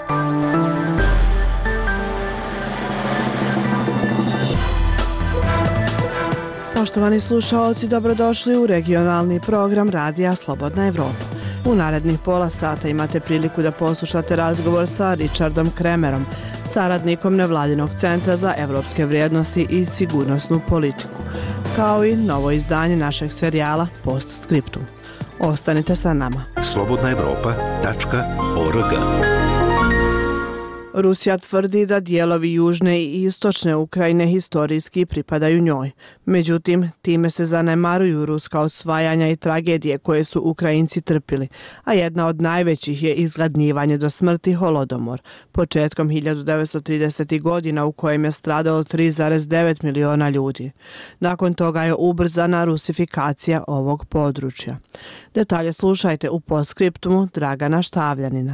Poštovani slušaoci, dobrodošli u regionalni program Radija Slobodna Evropa. U narednih pola sata imate priliku da poslušate razgovor sa Richardom Kremerom, saradnikom Nevladinog centra za evropske vrijednosti i sigurnosnu politiku, kao i novo izdanje našeg serijala Postscriptum. Ostanite sa nama. slobodnaevropa.org. Rusija tvrdi da dijelovi južne i istočne Ukrajine historijski pripadaju njoj. Međutim, time se zanemaruju ruska osvajanja i tragedije koje su Ukrajinci trpili, a jedna od najvećih je izgladnjivanje do smrti Holodomor, početkom 1930. godina u kojem je stradalo 3,9 miliona ljudi. Nakon toga je ubrzana rusifikacija ovog područja. Detalje slušajte u postskriptumu Dragana Štavljanina.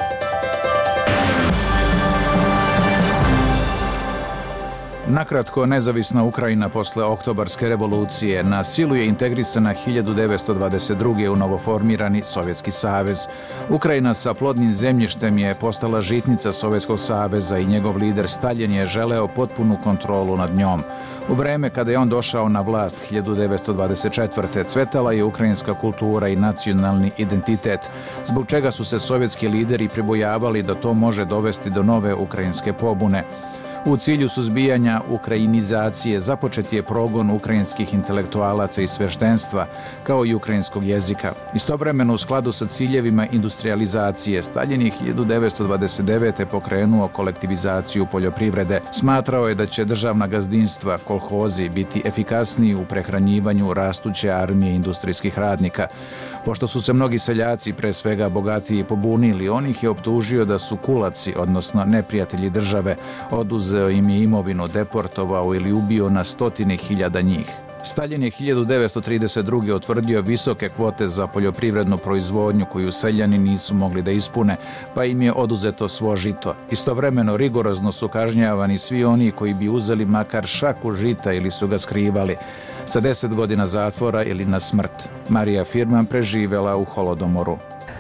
Nakratko, nezavisna Ukrajina posle Oktobarske revolucije na silu je integrisana 1922. u novoformirani Sovjetski savez. Ukrajina sa plodnim zemljištem je postala žitnica Sovjetskog saveza i njegov lider Staljin je želeo potpunu kontrolu nad njom. U vreme kada je on došao na vlast 1924. cvetala je ukrajinska kultura i nacionalni identitet, zbog čega su se sovjetski lideri pribojavali da to može dovesti do nove ukrajinske pobune. U cilju suzbijanja ukrajinizacije započet je progon ukrajinskih intelektualaca i sveštenstva, kao i ukrajinskog jezika. Istovremeno, u skladu sa ciljevima industrializacije, Staljin je 1929. pokrenuo kolektivizaciju poljoprivrede. Smatrao je da će državna gazdinstva, kolhozi, biti efikasniji u prehranjivanju rastuće armije industrijskih radnika. Pošto su se mnogi seljaci, pre svega bogatiji, pobunili, on ih je optužio da su kulaci, odnosno neprijatelji države, oduzeo im je imovinu, deportovao ili ubio na stotine hiljada njih. Staljin je 1932. utvrdio visoke kvote za poljoprivrednu proizvodnju koju seljani nisu mogli da ispune, pa im je oduzeto svo žito. Istovremeno rigorozno su kažnjavani svi oni koji bi uzeli makar šaku žita ili su ga skrivali, sa 10 godina zatvora ili na smrt. Marija Firman preživela u Holodomoru.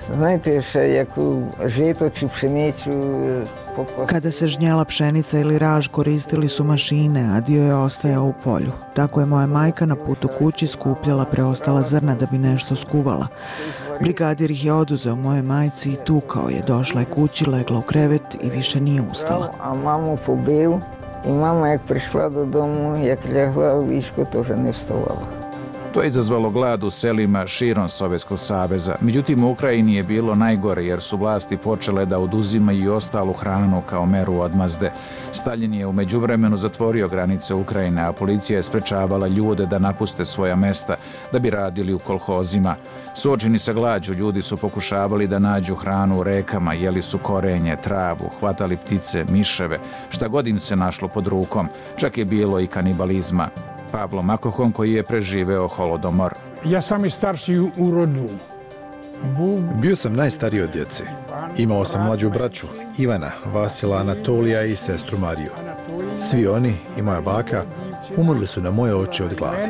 Kada se žnjela pšenica ili raž, koristili su mašine, a dio je ostajao u polju. Tako je moja majka na putu kući skupljala preostala zrna da bi nešto skuvala. Brigadir ih je oduzeo moje majci i tukao je. Došla je kući, legla u krevet i više nije ustala. A mamu pobio i mama jak prišla do domu, jak ljegla u višku, tože ne vstavala. To je izazvalo glad u selima širom Sovjetskog saveza. Međutim, u Ukrajini je bilo najgore jer su vlasti počele da oduzimaju i ostalu hranu kao meru odmazde. Staljin je u međuvremenu zatvorio granice Ukrajine, a policija je sprečavala ljude da napuste svoja mesta da bi radili u kolhozima. Suočeni sa glađu, ljudi su pokušavali da nađu hranu u rekama, jeli su korenje, travu, hvatali ptice, miševe, šta god im se našlo pod rukom. Čak je bilo i kanibalizma. Pavlo Makohon, koji je preživeo Holodomor. Ja sam i starši u rodu. Bio sam najstariji od djece. Imao sam mlađu braću, Ivana, Vasila, Anatolija i sestru Mariju. Svi oni i moja baka umrli su na moje oči od gladi.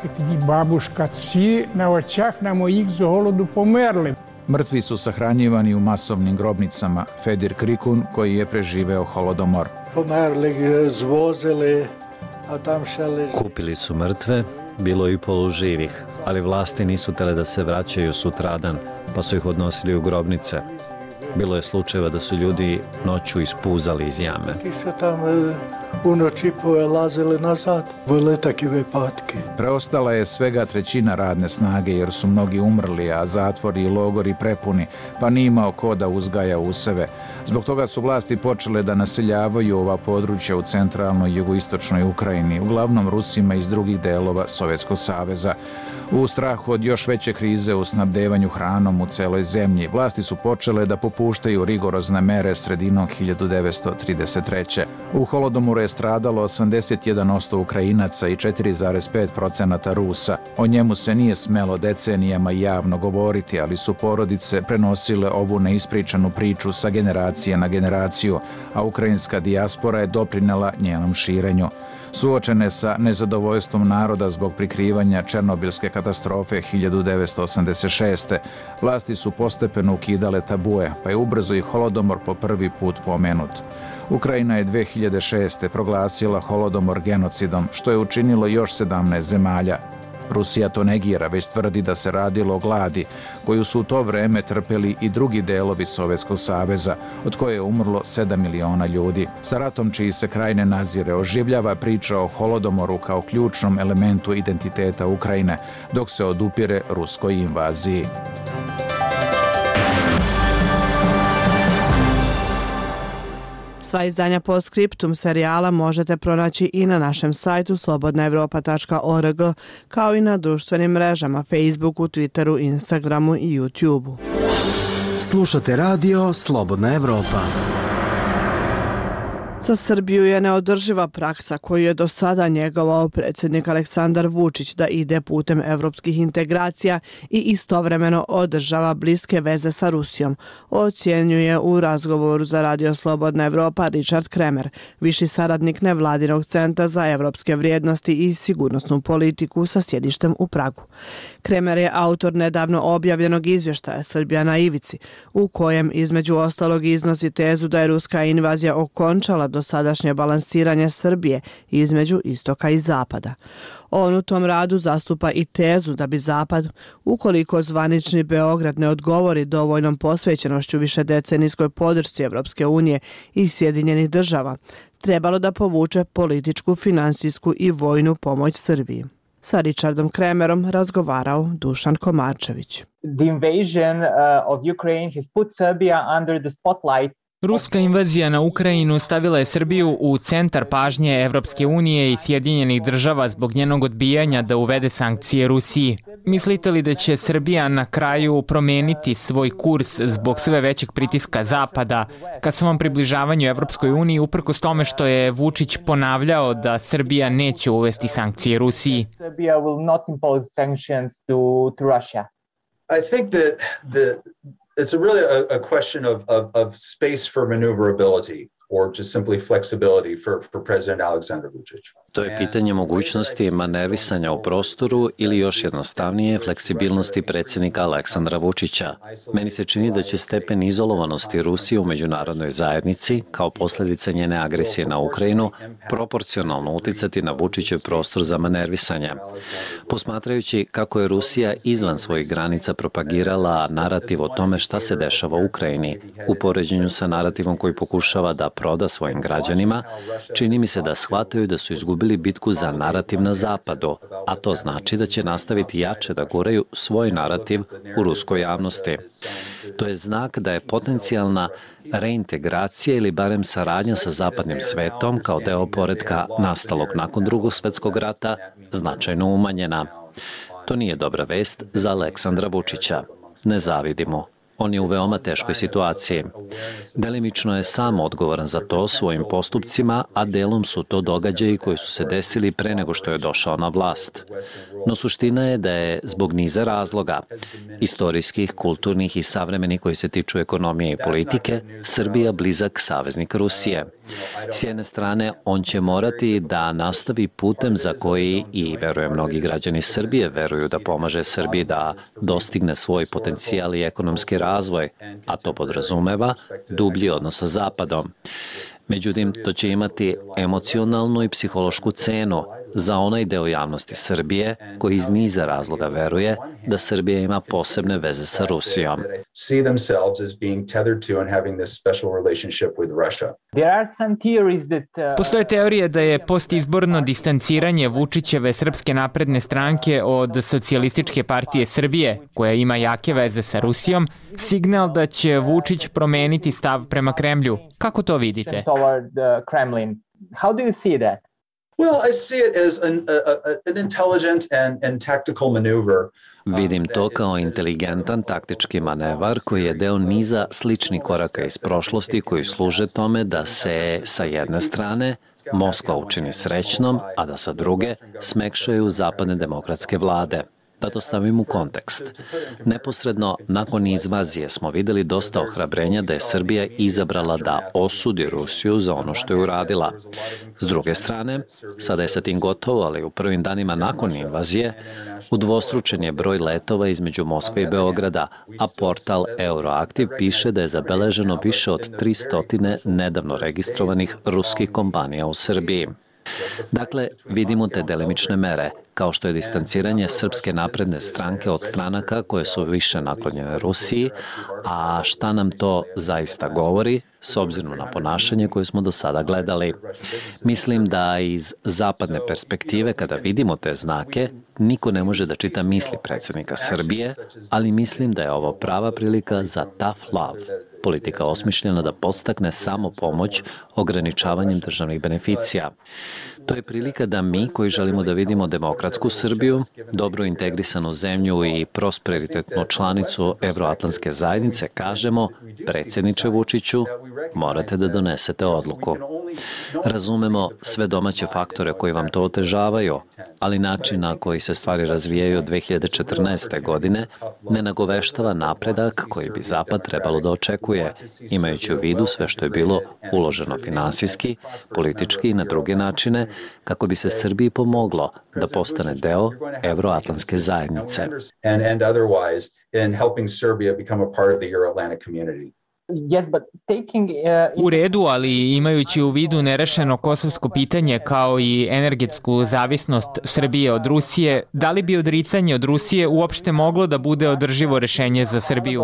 Mrtvi su sahranjivani u masovnim grobnicama. Fedir Krikun, koji je preživeo Holodomor. Kupili su mrtve, bilo i poluživih, ali vlasti nisu tele da se vraćaju sutradan, pa su ih odnosili u grobnice. Bilo je slučajeva da su ljudi noću ispuzali iz jame. Preostala je svega trećina radne snage jer su mnogi umrli, a zatvori i logori prepuni, pa nije imao ko da uzgaja useve. Zbog toga su vlasti počele da naseljavaju ova područja u centralnoj i jugoistočnoj Ukrajini, uglavnom Rusima iz drugih delova Sovjetskog saveza. U strahu od još veće krize u snabdevanju hranom u celoj zemlji, vlasti su počele da popuštaju rigorozne mere sredinom 1933. U Holodomoru je stradalo 81% Ukrajinaca i 4,5% Rusa. O njemu se nije smelo decenijama javno govoriti, ali su porodice prenosile ovu neispričanu priču sa generacije na generaciju, a ukrajinska dijaspora je doprinela njenom širenju. Suočene sa nezadovoljstvom naroda zbog prikrivanja Černobilske katastrofe 1986. vlasti su postepeno ukidale tabue, pa je ubrzo i holodomor po prvi put pomenut. Ukrajina je 2006. proglasila holodomor genocidom, što je učinilo još 17 zemalja. Rusija to negira, već tvrdi da se radilo o gladi, koju su u to vreme trpeli i drugi delovi Sovjetskog saveza, od koje je umrlo 7 miliona ljudi. Sa ratom čiji se kraj ne nazire, oživljava priča o holodomoru kao ključnom elementu identiteta Ukrajine, dok se odupire ruskoj invaziji. Sva izdanja Postscriptum serijala možete pronaći i na našem sajtu slobodnaevropa.org, kao i na društvenim mrežama Facebooku, Twitteru, Instagramu i YouTubeu. Slušate radio Slobodna Evropa. Za Srbiju je neodrživa praksa koju je do sada njegovao predsjednik Aleksandar Vučić da ide putem evropskih integracija i istovremeno održava bliske veze sa Rusijom, ocjenjuje u razgovoru za radio Slobodna Evropa Richard Kremer, viši saradnik nevladinog centra za evropske vrijednosti i sigurnosnu politiku sa sjedištem u Pragu. Kremer je autor nedavno objavljenog izvještaja Srbija na ivici, u kojem između ostalog iznosi tezu da je ruska invazija okončala dosadašnje balansiranje Srbije između istoka i zapada. On u tom radu zastupa i tezu da bi Zapad, ukoliko zvanični Beograd ne odgovori dovoljnom posvećenošću višedecenijskoj podršci Evropske unije i Sjedinjenih država, trebalo da povuče političku, finansijsku i vojnu pomoć Srbiji. Sa Richardom Kremerom razgovarao Dušan Komarčević. The invasion of Ukraine has put Serbia under the spotlight. Ruska invazija na Ukrajinu stavila je Srbiju u centar pažnje Evropske unije i Sjedinjenih država zbog njenog odbijanja da uvede sankcije Rusiji. Mislite li da će Srbija na kraju promeniti svoj kurs zbog sve većeg pritiska Zapada ka svom približavanju Evropskoj uniji, uprkos tome što je Vučić ponavljao da Srbija neće uvesti sankcije Rusiji? Serbia will not impose sanctions to Russia. I think that it's really a question of space for maneuverability or just simply flexibility for President Aleksandar Vučić. To je pitanje mogućnosti manevisanja u prostoru ili još jednostavnije fleksibilnosti predsjednika Aleksandra Vučića. Meni se čini da će stepen izolovanosti Rusije u međunarodnoj zajednici, kao posljedica njene agresije na Ukrajinu, proporcionalno uticati na Vučićev prostor za manevisanje. Posmatrajući kako je Rusija izvan svojih granica propagirala narativ o tome šta se dešava u Ukrajini, u poređenju sa narativom koji pokušava da proda svojim građanima, čini mi se da shvataju da su izgubili bitku za narativ na zapadu, a to znači da će nastaviti jače da guraju svoj narativ u ruskoj javnosti. To je znak da je potencijalna reintegracija ili barem saradnja sa zapadnim svetom kao deo poretka nastalog nakon Drugog svjetskog rata značajno umanjena. To nije dobra vest za Aleksandra Vučića. Ne zavidimo. On je u veoma teškoj situaciji. Delimično je sam odgovoran za to svojim postupcima, a delom su to događaji koji su se desili pre nego što je došao na vlast. No suština je da je zbog niza razloga, istorijskih, kulturnih i savremenih koji se tiču ekonomije i politike, Srbija blizak saveznik Rusije. S jedne strane, on će morati da nastavi putem za koji i, verujem, mnogi građani Srbije veruju da pomaže Srbiji da dostigne svoj potencijal i ekonomski razvoj, a to podrazumeva dublji odnos sa Zapadom. Međutim, to će imati emocionalnu i psihološku cenu za onaj deo javnosti Srbije koji iz niza razloga veruje da Srbija ima posebne veze sa Rusijom. Postoje teorije da je postizborno distanciranje Vučićeve Srpske napredne stranke od Socijalističke partije Srbije, koja ima jake veze sa Rusijom, signal da će Vučić promeniti stav prema Kremlju. Kako to vidite? Well, I see it as an intelligent and tactical maneuver. Vidim to kao inteligentan taktički manevar koji je deo niza sličnih koraka iz prošlosti koji služe tome da se sa jedne strane Moskva učini srećnom, a da sa druge smekšaju zapadne demokratske vlade. Da to stavim u kontekst. Neposredno nakon invazije smo videli dosta ohrabrenja da je Srbija izabrala da osudi Rusiju za ono što je uradila. S druge strane, sada je sa tim gotovo, ali u prvim danima nakon invazije udvostručen je broj letova između Moskve i Beograda, a portal Euroaktiv piše da je zabeleženo više od 300 nedavno registrovanih ruskih kompanija u Srbiji. Dakle, vidimo te delimične mere, kao što je distanciranje Srpske napredne stranke od stranaka koje su više naklonjene Rusiji, a šta nam to zaista govori, s obzirom na ponašanje koje smo do sada gledali. Mislim da iz zapadne perspektive, kada vidimo te znake, niko ne može da čita misli predsjednika Srbije, ali mislim da je ovo prava prilika za tough love, politika osmišljena da podstakne samo pomoć ograničavanjem državnih beneficija. To je prilika da mi, koji želimo da vidimo demokratsku Srbiju, dobro integrisanu zemlju i prosperitetnu članicu Evroatlantske zajednice, kažemo, predsjedniče Vučiću, morate da donesete odluku. Razumemo sve domaće faktore koji vam to otežavaju, ali način na koji se stvari razvijaju od 2014. godine ne nagoveštava napredak koji bi Zapad trebalo da očekuje, imajući u vidu sve što je bilo uloženo finansijski, politički i na druge načine, kako bi se Srbiji pomoglo da postane deo Evroatlantske zajednice. U redu, ali imajući u vidu nerešeno kosovsko pitanje kao i energetsku zavisnost Srbije od Rusije, da li bi odricanje od Rusije uopšte moglo da bude održivo rešenje za Srbiju?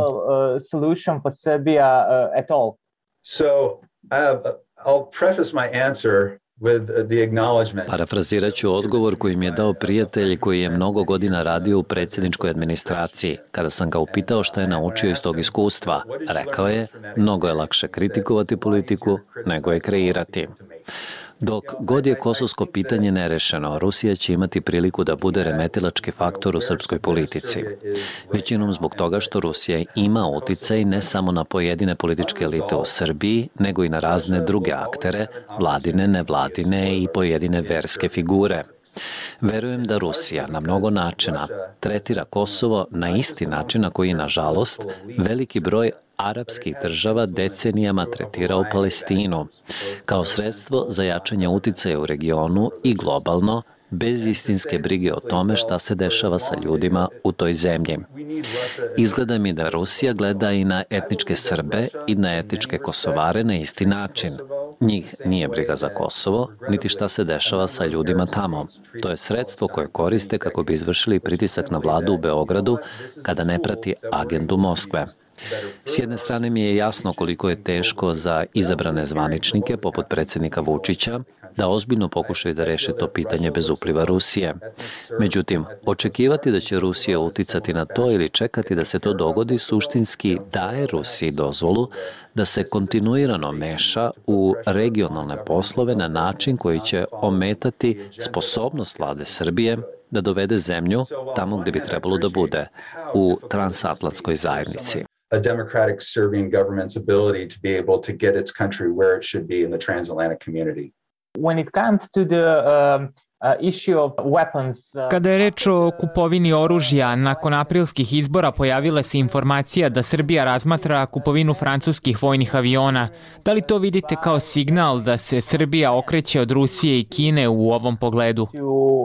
Parafrazirat ću odgovor koji mi je dao prijatelj koji je mnogo godina radio u predsjedničkoj administraciji. Kada sam ga upitao šta je naučio iz tog iskustva, rekao je, mnogo je lakše kritikovati politiku nego je kreirati. Dok god je kosovsko pitanje nerešeno, Rusija će imati priliku da bude remetilački faktor u srpskoj politici. Većinom zbog toga što Rusija ima uticaj ne samo na pojedine političke elite u Srbiji, nego i na razne druge aktere, vladine, nevladine i pojedine verske figure. Verujem da Rusija na mnogo načina tretira Kosovo na isti način na koji, nažalost, veliki broj arapskih država decenijama tretirao Palestinu, kao sredstvo za jačanje uticaja u regionu i globalno, bez istinske brige o tome šta se dešava sa ljudima u toj zemlji. Izgleda mi da Rusija gleda i na etničke Srbe i na etničke Kosovare na isti način. Njih nije briga za Kosovo, niti šta se dešava sa ljudima tamo. To je sredstvo koje koriste kako bi izvršili pritisak na vladu u Beogradu kada ne prati agendu Moskve. S jedne strane mi je jasno koliko je teško za izabrane zvaničnike, poput predsjednika Vučića, da ozbiljno pokušaju da reše to pitanje bez upliva Rusije. Međutim, očekivati da će Rusija uticati na to ili čekati da se to dogodi suštinski daje Rusiji dozvolu da se kontinuirano meša u regionalne poslove na način koji će ometati sposobnost vlade Srbije da dovede zemlju tamo gde bi trebalo da bude, u transatlantskoj zajednici. A democratic Serbian government's ability to be able to get its country where it should be in the transatlantic community. When it comes to the issue of weapons, Kada je reč o kupovini oružja, nakon aprilskih izbora pojavila se informacija da Srbija razmatra kupovinu francuskih vojnih aviona. Da li to vidite kao signal da se Srbija okreće od Rusije i Kine u ovom pogledu? to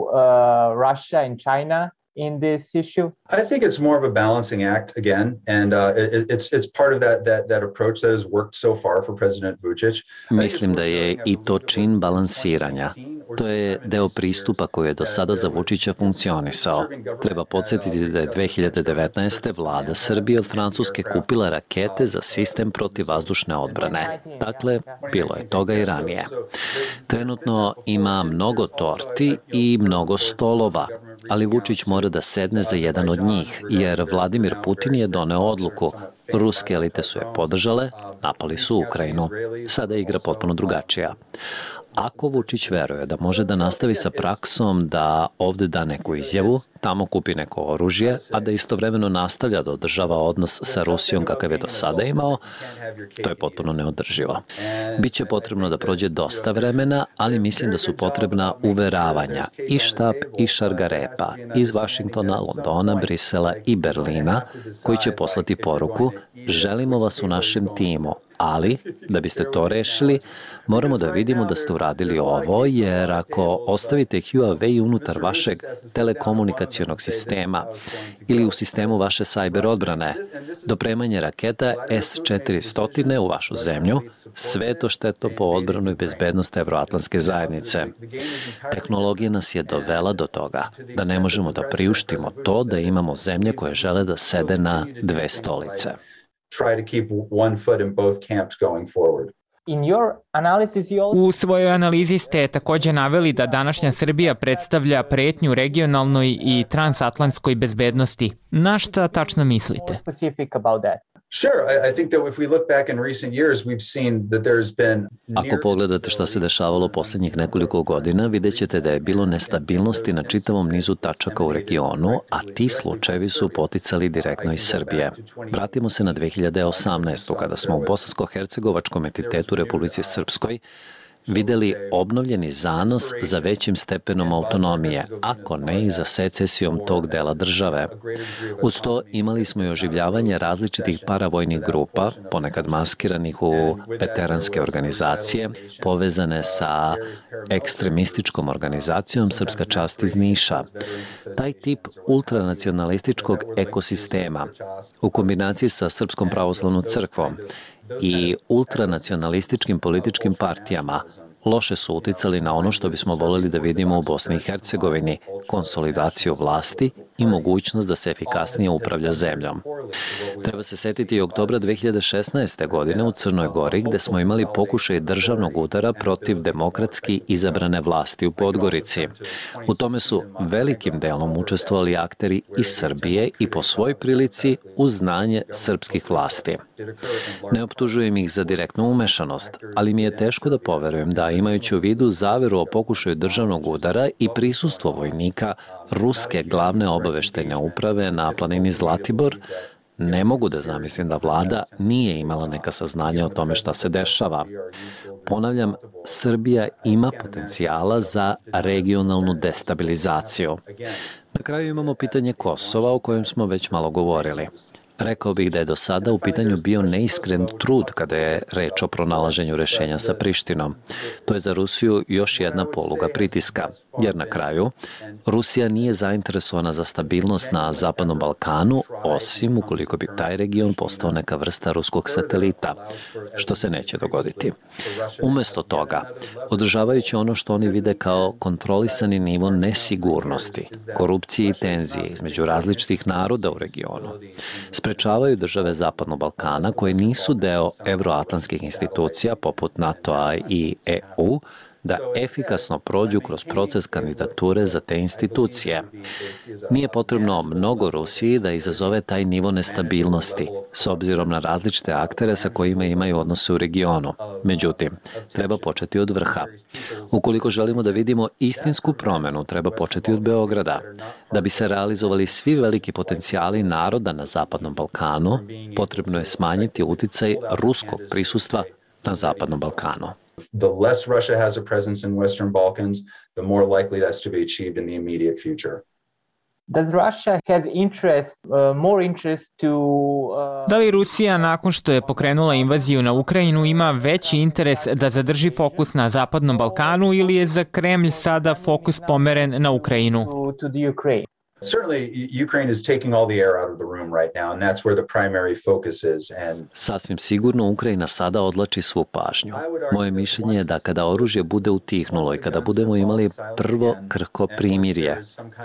Russia and China in this issue? I think it's more of a balancing act again, and it's part of that approach that has worked so far for President Vučić. Mislim da je i to čin balansiranja. To je deo pristupa koji je do sada za Vučića funkcionisao. Treba podsjetiti da je 2019. vlada Srbije od Francuske kupila rakete za sistem protivvazdušne odbrane. Dakle, bilo je toga i ranije. Trenutno ima mnogo torti i mnogo stolova, ali Vučić mora da sedne za jedan od njih, jer Vladimir Putin je doneo odluku Ruske elite su je podržale, napali su Ukrajinu. Sada je igra potpuno drugačija. Ako Vučić veruje da može da nastavi sa praksom da ovde da neku izjavu, tamo kupi neko oružje, a da istovremeno nastavlja da održava odnos sa Rusijom kakav je do sada imao, to je potpuno neodrživo. Biće potrebno da prođe dosta vremena, ali mislim da su potrebna uveravanja i štap i šargarepa iz Vašingtona, Londona, Brisela i Berlina, koji će poslati poruku: želimo vas u našem timu, ali da biste to rešili, moramo da vidimo da ste uradili ovo, jer ako ostavite Huawei unutar vašeg telekomunikacionog sistema ili u sistemu vaše sajber odbrane, dopremanje raketa S-400 u vašu zemlju, sve to štetno po odbranu i bezbednost Evroatlantske zajednice. Tehnologija nas je dovela do toga da ne možemo da priuštimo to da imamo zemlje koje žele da sede na dve stolice. Try to keep one foot in both camps going forward. U svojoj analizi ste takođe naveli da današnja Srbija predstavlja pretnju regionalnoj i transatlantskoj bezbednosti. Na šta tačno mislite? Ako pogledate šta se dešavalo posljednjih nekoliko godina, vidjet ćete da je bilo nestabilnosti na čitavom nizu tačaka u regionu, a ti slučajevi su poticali direktno iz Srbije. Vratimo se na 2018. kada smo u Bosansko-hercegovačkom entitetu Republici Srpskoj videli obnovljeni zanos za većim stepenom autonomije, ako ne i za secesijom tog dela države. Uz to imali smo i oživljavanje različitih paravojnih grupa, ponekad maskiranih u veteranske organizacije, povezane sa ekstremističkom organizacijom Srpska čast iz Niša. Taj tip ultranacionalističkog ekosistema, u kombinaciji sa Srpskom pravoslavnom crkvom i ultranacionalističkim političkim partijama, loše su uticali na ono što bismo voljeli da vidimo u Bosni i Hercegovini, konsolidaciju vlasti i mogućnost da se efikasnije upravlja zemljom. Treba se setiti i oktobra 2016. godine u Crnoj Gori, gde smo imali pokušaj državnog udara protiv demokratski izabrane vlasti u Podgorici. U tome su velikim delom učestvovali akteri iz Srbije i po svoj prilici uz znanje srpskih vlasti. Ne optužujem ih za direktnu umešanost, ali mi je teško da poverujem da, imajući u vidu zaveru o pokušaju državnog udara i prisustvo vojnika ruske glavne obaveštajne uprave na planini Zlatibor, ne mogu da zamislim da vlada nije imala neka saznanja o tome šta se dešava. Ponavljam, Srbija ima potencijala za regionalnu destabilizaciju. Na kraju imamo pitanje Kosova, o kojem smo već malo govorili. Rekao bih da je do sada u pitanju bio neiskren trud kada je reč o pronalaženju rešenja sa Prištinom. To je za Rusiju još jedna poluga pritiska, jer na kraju Rusija nije zainteresovana za stabilnost na Zapadnom Balkanu, osim ukoliko bi taj region postao neka vrsta ruskog satelita, što se neće dogoditi. Umesto toga, održavajući ono što oni vide kao kontrolisani nivo nesigurnosti, korupcije i tenzije između različitih naroda u regionu, sprečavaju države Zapadnog Balkana koje nisu deo evroatlantskih institucija poput NATO-a i EU da efikasno prođu kroz proces kandidature za te institucije. Nije potrebno mnogo Rusiji da izazove taj nivo nestabilnosti, s obzirom na različite aktere sa kojima imaju odnose u regionu. Međutim, treba početi od vrha. Ukoliko želimo da vidimo istinsku promenu, treba početi od Beograda. Da bi se realizovali svi veliki potencijali naroda na Zapadnom Balkanu, potrebno je smanjiti uticaj ruskog prisustva na Zapadnom Balkanu. The less Russia has a presence in Western Balkans, the more likely that's to be achieved in the immediate future. Does Russia have more interest to... Da li Rusija, nakon što je pokrenula invaziju na Ukrajinu, ima veći interes da zadrži fokus na Zapadnom Balkanu ili je za Kremlj sada fokus pomeren na Ukrajinu? To the Ukraine. Certainly, Ukraine is taking all the air out of the room right now, and that's where the primary focus is. Sasvim sigurno Ukrajina sada odlači svu pažnju. Moje mišljenje je da kada oružje bude utihnulo i kada budemo imali prvo krhko primirje,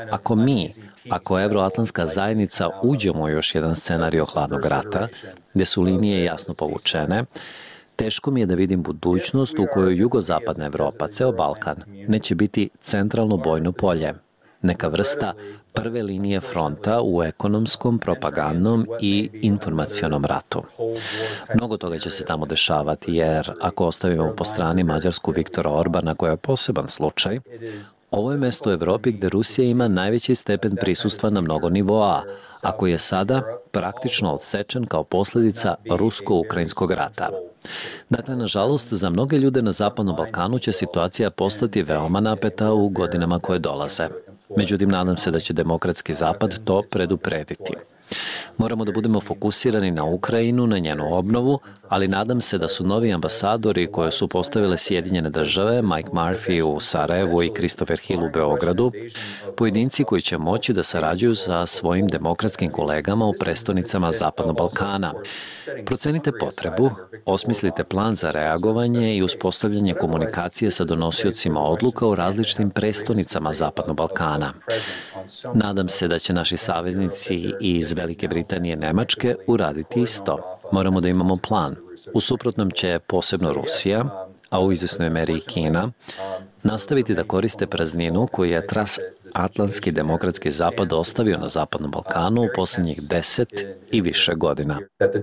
ako evroatlantska zajednica uđemo u još jedan scenario hladnog rata, gde su linije jasno povučene, teško mi je da vidim budućnost u kojoj jugozapadna Evropa, ceo Balkan, neće biti centralno bojno polje. neka vrsta prve linije fronta u ekonomskom, propagandnom i informacionom ratu. Mnogo toga će se tamo dešavati, jer ako ostavimo po strani Mađarsku Viktora Orbana, koja je poseban slučaj, ovo je mesto u Evropi gde Rusija ima najveći stepen prisustva na mnogo nivoa, a koji je sada praktično odsečen kao posljedica rusko-ukrajinskog rata. Dakle, nažalost, za mnoge ljude na Zapadnom Balkanu će situacija postati veoma napeta u godinama koje dolaze. Međutim, nadam se da će demokratski Zapad to preduprediti. Moramo da budemo fokusirani na Ukrajinu, na njenu obnovu, ali nadam se da su novi ambasadori koje su postavile Sjedinjene države, Mike Murphy u Sarajevu i Christopher Hill u Beogradu, pojedinci koji će moći da sarađuju sa svojim demokratskim kolegama u prestonicama Zapadnog Balkana. Procenite potrebu, osmislite plan za reagovanje i uspostavljanje komunikacije sa donosiocima odluka u različitim prestonicama Zapadnog Balkana. Nadam se da će naši saveznici iz Velike Britanije i Nemačke uraditi isto. Moramo da imamo plan. U suprotnom će posebno Rusija, a u izvesnoj meri i Kina, nastaviti da koriste prazninu koju je transatlantski demokratski zapad ostavio na Zapadnom Balkanu u posljednjih 10 i više godina.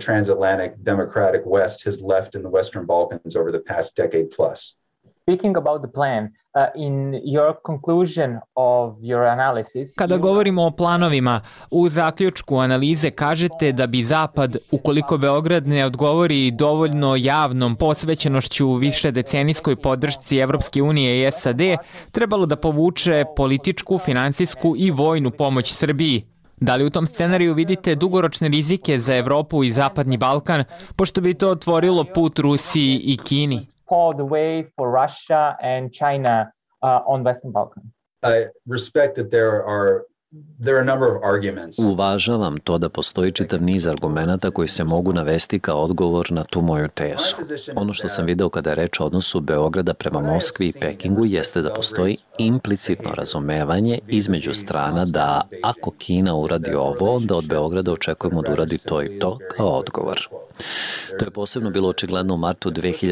Speaking about the plan, in your conclusion of your analysis... Kada govorimo o planovima, u zaključku analize kažete da bi Zapad, ukoliko Beograd ne odgovori dovoljno javnom posvećenošću više decenijskoj podršci Evropske unije i SAD, trebalo da povuče političku, finansijsku i vojnu pomoć Srbiji. Da li u tom scenariju vidite dugoročne rizike za Evropu i Zapadni Balkan, pošto bi to otvorilo put Rusiji i Kini? The way for Russia and China on Western Balkan. I respect that there are a number of arguments. Uvažavam to da postoji čitav niz argumenata koji se mogu navesti kao odgovor na tu moju tezu. Ono što sam video kada je reč o odnosu Beograda prema Moskvi i Pekingu jeste da postoji implicitno razumevanje između strana da ako Kina uradi ovo, onda od Beograda očekujemo da uradi to i to kao odgovor. To je posebno bilo očigledno u martu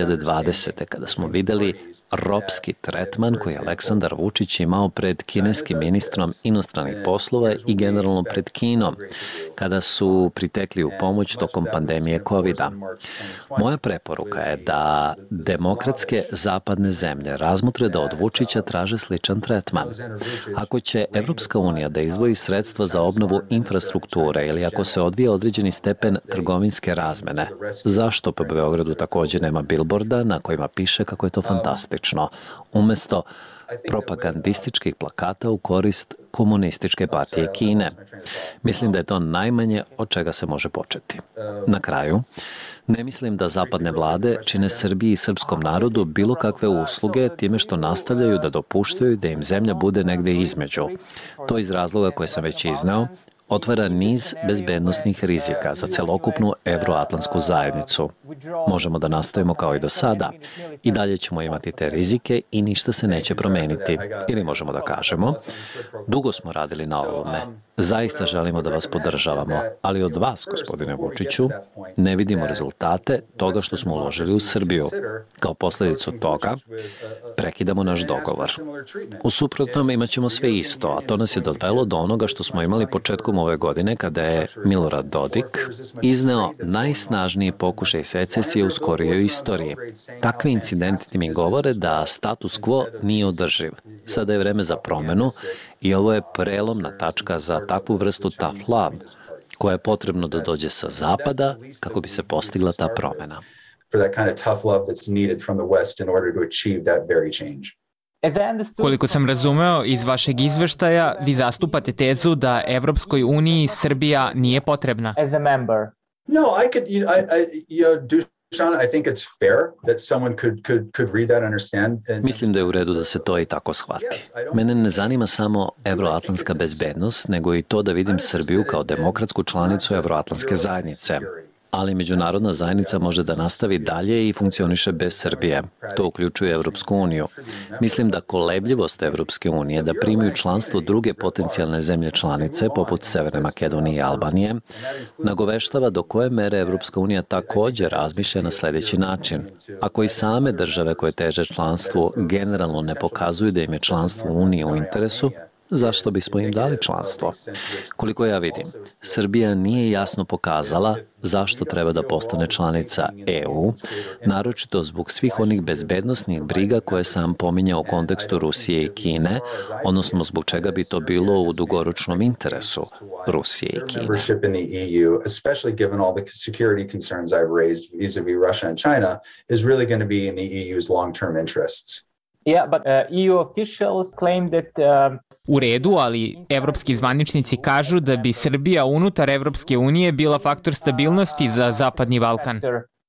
2020. kada smo videli ropski tretman koji je Aleksandar Vučić imao pred kineskim ministrom inostranih poslova i generalno pred Kinom, kada su pritekli u pomoć tokom pandemije COVID-a. Moja preporuka je da demokratske zapadne zemlje razmotre da od Vučića traže sličan tretman. Ako će Evropska unija da izdvoji sredstva za obnovu infrastrukture ili ako se odvija određeni stepen trgovinske razmene, zašto po Beogradu također nema bilborda na kojima piše kako je to fantastično, umesto propagandističkih plakata u korist Komunističke partije Kine? Mislim da je to najmanje od čega se može početi. Na kraju, ne mislim da zapadne vlade čine Srbiji i srpskom narodu bilo kakve usluge time što nastavljaju da dopuštaju da im zemlja bude negde između. To iz razloga koje sam već izneo, otvara niz bezbednosnih rizika za celokupnu evroatlantsku zajednicu. Možemo da nastavimo kao i do sada. I dalje ćemo imati te rizike i ništa se neće promeniti. Ili možemo da kažemo, dugo smo radili na ovome. Zaista želimo da vas podržavamo, ali od vas, gospodine Vučiću, ne vidimo rezultate toga što smo uložili u Srbiju. Kao posljedicu toga, prekidamo naš dogovor. U suprotnom imat ćemo sve isto, a to nas je dovelo do onoga što smo imali početkom ove godine kada je Milorad Dodik izneo najsnažniji pokušaj secesije u skorijoj istoriji. Takvi incidenti mi govore da status quo nije održiv. Sada je vreme za promenu i ovo je prelomna tačka za takvu vrstu tough love koja je potrebno da dođe sa zapada kako bi se postigla ta promena. Koliko sam razumeo iz vašeg izveštaja, vi zastupate tezu da Evropskoj uniji Srbija nije potrebna. No, I could, I think it's fair that someone could read that and understand. Mislim da je u redu da se to i tako shvati. Mene ne zanima samo evroatlantska bezbednost, nego i to da vidim Srbiju kao demokratsku članicu evroatlantske zajednice. Ali međunarodna zajednica može da nastavi dalje i funkcioniše bez Srbije. To uključuje Evropsku uniju. Mislim da kolebljivost Evropske unije da primaju članstvo druge potencijalne zemlje članice, poput Severne Makedonije i Albanije, nagoveštava do koje mere Evropska unija također razmišlja na sljedeći način. Ako i same države koje teže članstvu generalno ne pokazuju da im je članstvo u Uniji u interesu, zašto bismo im dali članstvo? Koliko ja vidim, Srbija nije jasno pokazala zašto treba da postane članica EU, naročito zbog svih onih bezbednosnih briga koje sam pominjao u kontekstu Rusije i Kine, odnosno zbog čega bi to bilo u dugoročnom interesu Rusije i Kine. U redu, ali evropski zvaničnici kažu da bi Srbija unutar Evropske unije bila faktor stabilnosti za Zapadni Balkan.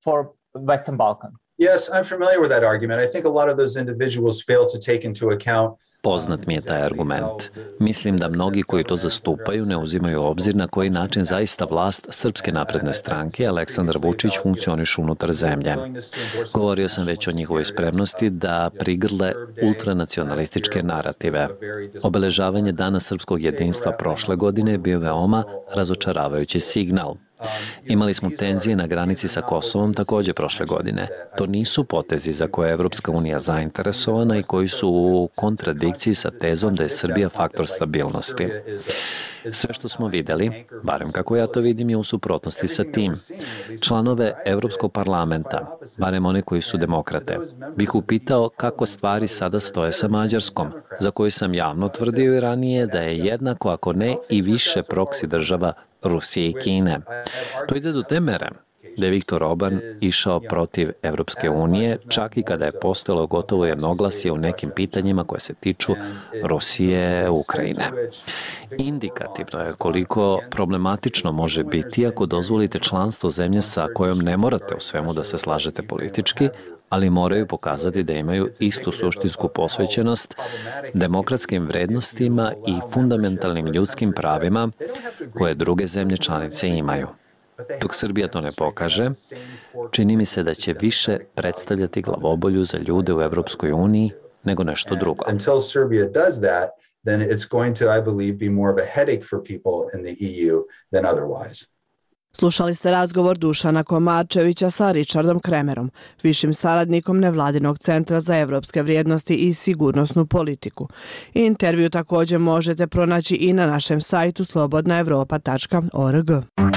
Yes, I'm familiar with that argument. I think a lot of those individuals fail to take into account. Poznat mi je taj argument. Mislim da mnogi koji to zastupaju ne uzimaju u obzir na koji način zaista vlast Srpske napredne stranke Aleksandar Vučić funkcioniše unutar zemlje. Govorio sam već o njihovoj spremnosti da prigrle ultranacionalističke narative. Obeležavanje Dana srpskog jedinstva prošle godine je bio veoma razočaravajući signal. Imali smo tenzije na granici sa Kosovom takođe prošle godine. To nisu potezi za koje je Evropska unija zainteresovana i koji su u kontradikciji sa tezom da je Srbija faktor stabilnosti. Sve što smo videli, barem kako ja to vidim, je u suprotnosti sa tim. Članove Evropskog parlamenta, barem one koji su demokrate, bih upitao kako stvari sada stoje sa Mađarskom, za koju sam javno tvrdio i ranije da je jednako, ako ne i više proksi država Rusije i Kine. To ide do te mere da je Viktor Orban išao protiv Evropske unije, čak i kada je postojalo gotovo jednoglasje u nekim pitanjima koje se tiču Rusije, Ukrajine. Indikativno je koliko problematično može biti ako dozvolite članstvo zemlje sa kojom ne morate u svemu da se slažete politički, ali moraju pokazati da imaju istu suštinsku posvećenost demokratskim vrednostima i fundamentalnim ljudskim pravima koje druge zemlje članice imaju. Dok Srbija to ne pokaže, čini mi se da će više predstavljati glavobolju za ljude u Evropskoj uniji nego nešto drugo. Until Serbia does that, then it's going to, I believe, be more of a headache for people in the EU than otherwise. Slušali ste razgovor Dušana Komarčevića sa Richardom Kremerom, višim saradnikom Nevladinog centra za evropske vrijednosti i sigurnosnu politiku. Intervju također možete pronaći i na našem sajtu slobodnaevropa.org.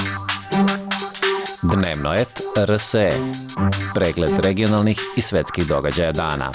Dnevnoet RSE. Pregled regionalnih i svetskih događaja dana.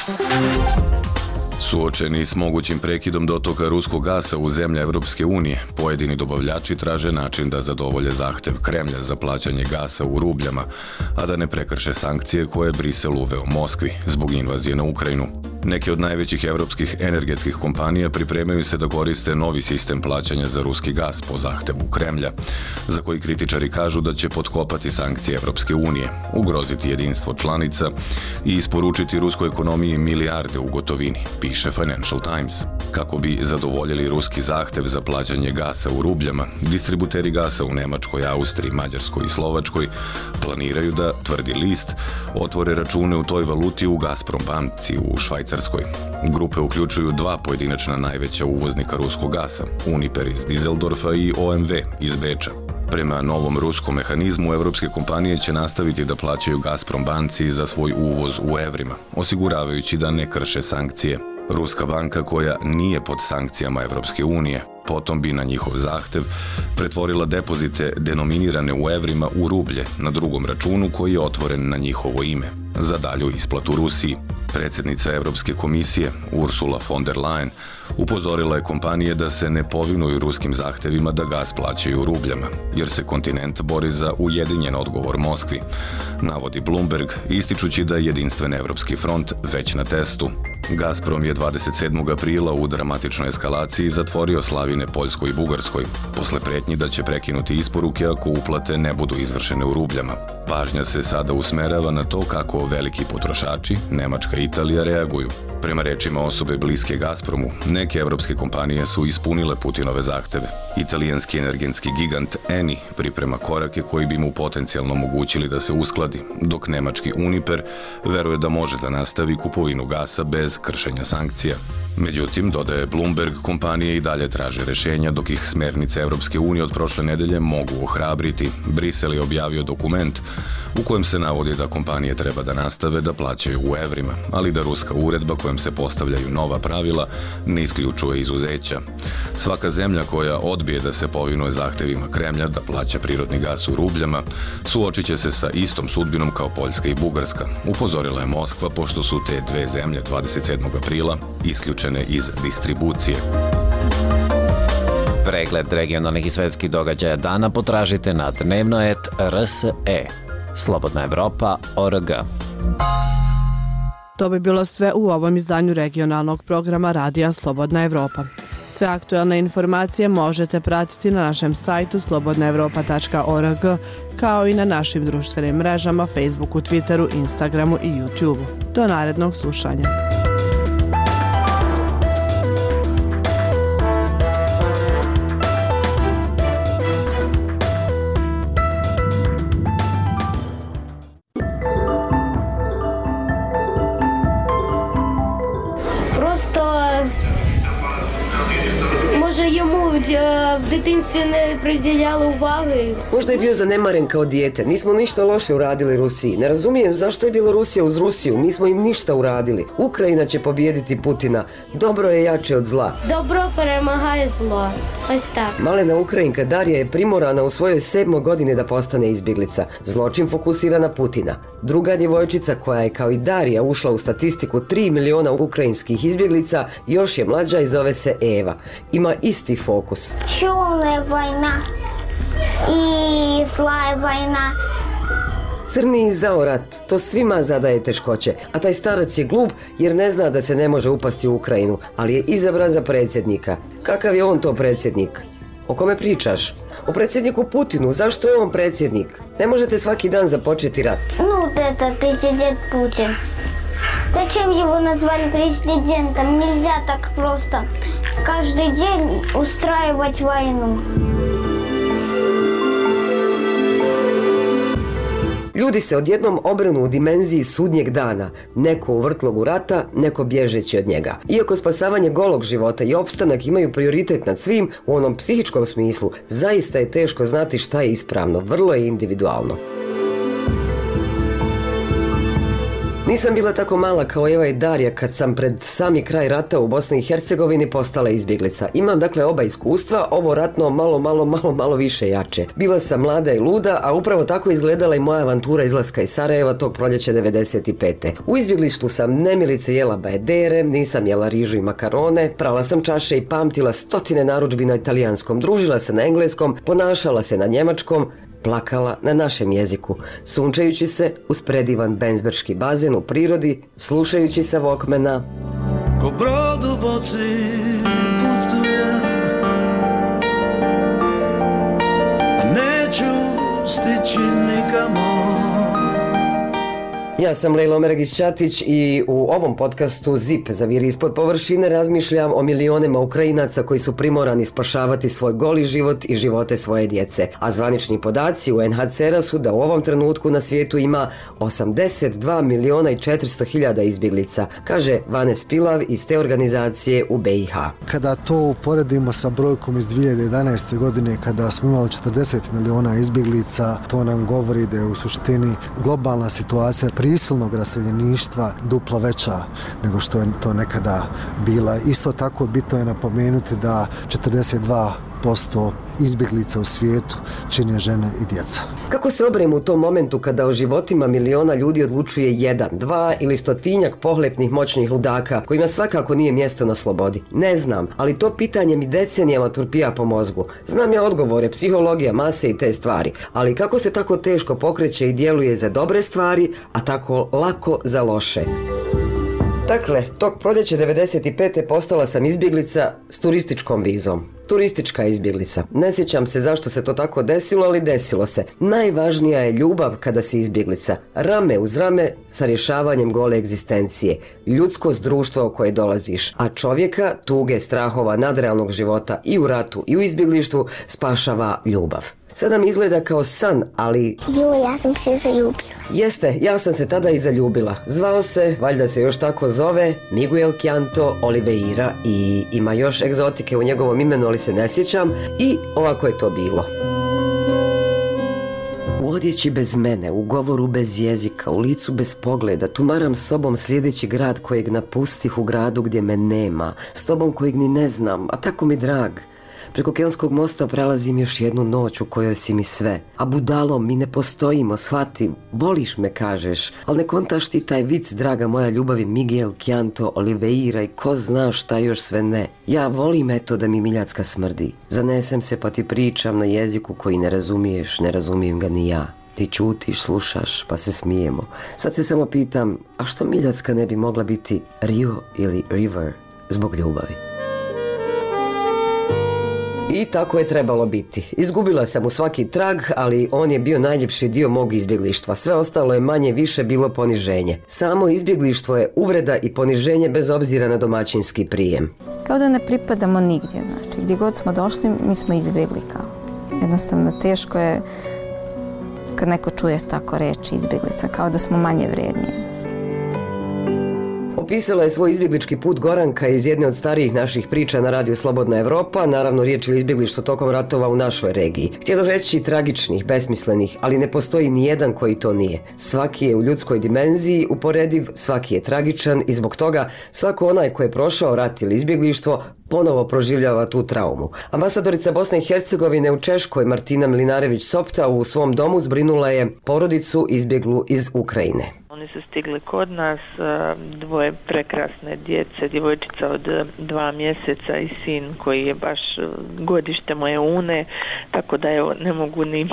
Suočeni s mogućim prekidom dotoka ruskog gasa u zemlje Evropske unije, pojedini dobavljači traže način da zadovolje zahtev Kremlja za plaćanje gasa u rubljama, a da ne prekrše sankcije koje je Brisel uveo Moskvi zbog invazije na Ukrajinu. Neki od najvećih evropskih energetskih kompanija pripremaju se da koriste novi sistem plaćanja za ruski gas po zahtevu Kremlja, za koji kritičari kažu da će potkopati sankcije Evropske unije, ugroziti jedinstvo članica i isporučiti ruskoj ekonomiji milijarde u gotovini, piše Financial Times. Kako bi zadovoljili ruski zahtev za plaćanje gasa u rubljama, distributeri gasa u Nemačkoj, Austriji, Mađarskoj i Slovačkoj planiraju da, tvrdi list, otvore račune u toj valuti u Gazprom banci u Švajcarskoj. Grupe uključuju dva pojedinačna najveća uvoznika ruskog gasa, Uniper iz Dizeldorfa i OMV iz Beča. Prema novom ruskom mehanizmu, evropske kompanije će nastaviti da plaćaju Gazprom banci za svoj uvoz u evrima, osiguravajući da ne krše sankcije. Ruska banka, koja nije pod sankcijama Evropske unije, potom bi na njihov zahtev pretvorila depozite denominirane u evrima u rublje na drugom računu koji je otvoren na njihovo ime za dalju isplatu Rusiji. Predsjednica Evropske komisije Ursula von der Leyen upozorila je kompanije da se ne povinuju ruskim zahtevima da gas plaćaju rubljama, jer se kontinent bori za ujedinjen odgovor Moskvi, navodi Bloomberg, ističući da je jedinstven Evropski front već na testu. Gazprom je 27. aprila u dramatičnoj eskalaciji zatvorio slavine Poljskoj i Bugarskoj, posle pretnji da će prekinuti isporuke ako uplate ne budu izvršene u rubljama. Pažnja se sada usmerava na to kako veliki potrošači, Nemačka i Italija, reaguju. Prema rečima osobe bliske Gazpromu, neke evropske kompanije su ispunile Putinove zahteve. Italijanski energetski gigant Eni priprema korake koji bi mu potencijalno omogućili da se uskladi, dok nemački Uniper veruje da može da nastavi kupovinu gasa bez kršenja sankcija. Međutim, dodaje Bloomberg, kompanije i dalje traže rešenja dok ih smernice Evropske unije od prošle nedelje mogu ohrabriti. Brisel je objavio dokument u kojem se navodi da kompanije treba da nastave da plaćaju u evrima, ali da ruska uredba kojom se postavljaju nova pravila ne isključuje izuzeća. Svaka zemlja koja odbije da se povinuje zahtevima Kremlja da plaća prirodni gas u rubljama suočit će se sa istom sudbinom kao Poljska i Bugarska, upozorila je Moskva pošto su te dve zemlje 27. aprila isključene iz distribucije. Pregled regionalnih i svetskih događaja dana potražite na dnevnoet.rse. Slobodna Evropa.org. To bi bilo sve u ovom izdanju regionalnog programa Radija Slobodna Evropa. Sve aktuelne informacije možete pratiti na našem sajtu slobodnaevropa.org, kao i na našim društvenim mrežama Facebooku, Twitteru, Instagramu i YouTubeu. Do narednog slušanja. В дитинстві не приділяли уваги. Možda je bio zanemaren kao dijete. Nismo ništa loše uradili Rusiji. Ne razumijem zašto je bilo Rusija uz Rusiju. Nismo im ništa uradili. Ukrajina će pobijediti Putina. Dobro je jače od zla. Dobro перемагає зло. Ось так. Malena Ukrajinka Darija je primorana u svojoj 7. godini da postane izbjeglica. Zločin fokusira na Putina. Druga djevojčica koja je kao i Darija ušla u statistiku 3 miliona ukrajinskih izbjeglica još je mlađa i zove se Eva. Ima isti fokus. Черная война и злая война. Crni zaorat, to svima zadaje teškoće, a taj starac je glup jer ne zna da se ne može upasti u Ukrajinu, ali je izabran za predsjednika. Kakav je on to predsjednik? O kome pričaš? O predsjedniku Putinu, zašto je on predsjednik? Ne možete svaki dan započeti rat. Ну, это президент Путин. Зачем его назвали президентом? Нельзя так просто каждый день устраивать войну. Ljudi se odjednom obrnu u dimenziji sudnjeg dana, neko u vrtlogu rata, neko bježeći od njega. Iako spasavanje golog života i opstanak imaju prioritet nad svim, u onom psihičkom smislu, zaista je teško znati šta je ispravno, vrlo je individualno. Nisam bila tako mala kao Eva i Darija kad sam pred sami kraj rata u Bosni i Hercegovini postala izbjeglica. Imam dakle oba iskustva, ovo ratno malo više jače. Bila sam mlada i luda, a upravo tako izgledala i moja avantura izlaska iz Sarajeva tog proljeća 95. U izbjeglištu sam nemilice jela bajedere, nisam jela rižu i makarone, prala sam čaše i pamtila stotine narudžbi na italijanskom, družila se na engleskom, ponašala se na njemačkom, plakala na našem jeziku, sunčajući se uz predivan benzberški bazen u prirodi, slušajući sa Walkmana. Ko brod u boci putujem, neću stići nikamo. Ja sam Lejla Omeregić-Ćatić i u ovom podcastu ZIP zaviri ispod površine razmišljam o milionima Ukrajinaca koji su primorani spašavati svoj goli život i živote svoje djece. A zvanični podaci UNHCR-a su da u ovom trenutku na svijetu ima 82 miliona i 400 hiljada izbjeglica, kaže Vanes Pilav iz te organizacije u BiH. Kada to uporedimo sa brojkom iz 2011. godine kada smo imali 40 miliona izbjeglica, to nam govori da je u suštini globalna situacija prisilnog raseljeništva duplo veća nego što je to nekada bila. Isto tako bitno je napomenuti da 42% izbjeglica u svijetu čine žene i djeca. Kako se obremo u tom momentu kada o životima miliona ljudi odlučuje 1, 2 ili stotinjak pohlepnih moćnih ludaka kojima svakako nije mjesto na slobodi? Ne znam, ali to pitanje mi decenijama turpija po mozgu. Znam ja odgovore, psihologija, mase i te stvari, ali kako se tako teško pokreće i djeluje za dobre stvari, a tako lako za loše? Dakle, tog proljeća 95. postala sam izbjeglica s turističkom vizom. Turistička izbjeglica. Ne sjećam se zašto se to tako desilo, ali desilo se. Najvažnija je ljubav kada si izbjeglica. Rame uz rame sa rješavanjem gole egzistencije. Ljudskost društva u koje dolaziš. A čovjeka, tuge, strahova, nadrealnog života i u ratu i u izbjeglištvu spašava ljubav. Sada mi izgleda kao san, ali... Ja sam se zaljubila. Jeste, ja sam se tada i zaljubila. Zvao se, valjda se još tako zove, Miguel Canto Oliveira i ima još egzotike u njegovom imenu, ali se ne sjećam. I ovako je to bilo. U odjeći bez mene, u govoru bez jezika, u licu bez pogleda, tumaram sobom sljedeći grad kojeg napustih u gradu gdje me nema, s tobom kojeg ni ne znam, a tako mi drag. Preko Kelskog mosta prelazim još jednu noć u kojoj si mi sve. A budalo, mi ne postojimo, shvati, voliš me kažeš, ali ne kontaš ti taj vic, draga moja ljubavi, Miguel Canto Oliveira i ko zna šta još sve ne. Ja volim eto da mi miljacka smrdi. Zanesem se pa ti pričam na jeziku koji ne razumiješ, ne razumijem ga ni ja. Ti čutiš, slušaš, pa se smijemo. Sad se samo pitam, a što miljacka ne bi mogla biti Rio ili River zbog ljubavi? I tako je trebalo biti. Izgubila sam mu svaki trag, ali on je bio najljepši dio mog izbjeglištva. Sve ostalo je manje više bilo poniženje. Samo izbjeglištvo je uvreda i poniženje bez obzira na domaćinski prijem. Kao da ne pripadamo nigdje, znači. Gdje god smo došli, mi smo izbjegli kao. Jednostavno, teško je kad neko čuje tako reći izbjeglica, kao da smo manje vrijedni. Opisala je svoj izbjeglički put Goranka iz jedne od starijih naših priča na radiju Slobodna Evropa, naravno riječ je o izbjeglištvu tokom ratova u našoj regiji. Htjelo reći tragičnih, besmislenih, ali ne postoji ni jedan koji to nije. Svaki je u ljudskoj dimenziji uporediv, svaki je tragičan i zbog toga svako onaj ko je prošao rat ili izbjeglištvo ponovo proživljava tu traumu. Ambasadorica Bosne i Hercegovine u Češkoj Martina Mlinarević-Sopta u svom domu zbrinula je porodicu izbjeglu iz Ukrajine. Oni su stigli kod nas, dvoje prekrasne djece, djevojčica od 2 mjeseca i sin koji je baš godište moje une, tako da evo ne mogu ni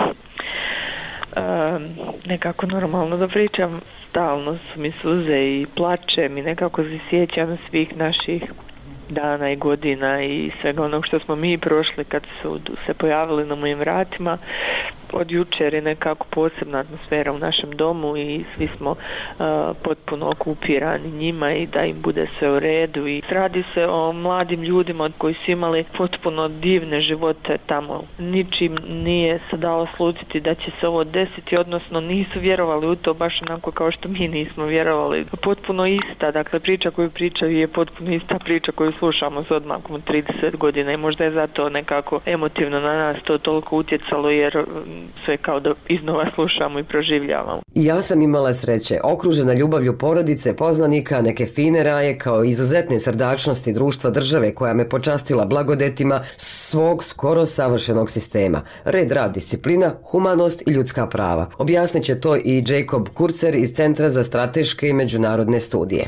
nekako normalno da pričam. Stalno su mi suze i plačem i nekako se sjećam svih naših dana i godina i svega onog što smo mi prošli kad su se pojavili na mojim vratima. Od jučer je nekako posebna atmosfera u našem domu i svi smo potpuno okupirani njima i da im bude sve u redu. I radi se o mladim ljudima koji su imali potpuno divne živote tamo. Ničim nije se dalo slutiti da će se ovo desiti, odnosno nisu vjerovali u to baš onako kao što mi nismo vjerovali. Potpuno ista, dakle priča koju pričaju je potpuno ista priča koju slušamo s odmakom 30 godina i možda je zato nekako emotivno na nas to toliko utjecalo jer sve kao da iznova slušamo i proživljavamo. I ja sam imala sreće, okružena ljubavlju porodice, poznanika, neke fine raje kao izuzetne srdačnosti društva države koja me počastila blagodetima svog skoro savršenog sistema. Red, rad, disciplina, humanost i ljudska prava. Objasnit će to i Jacob Kurzer iz Centra za strateške i međunarodne studije.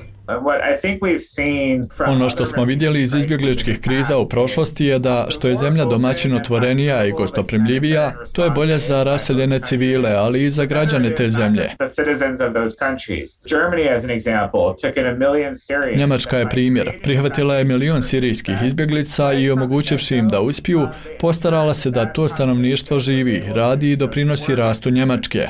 Ono što smo vidjeli iz izbjegličkih kriza u prošlosti je da što je zemlja domaćin otvorenija i gostoprimljivija, to je bolje za raseljene civile, ali i za građane te zemlje. Njemačka je primjer. Prihvatila je 1 milion sirijskih izbjeglica i omogućivši im da uspiju, postarala se da to stanovništvo živi, radi i doprinosi rastu Njemačke.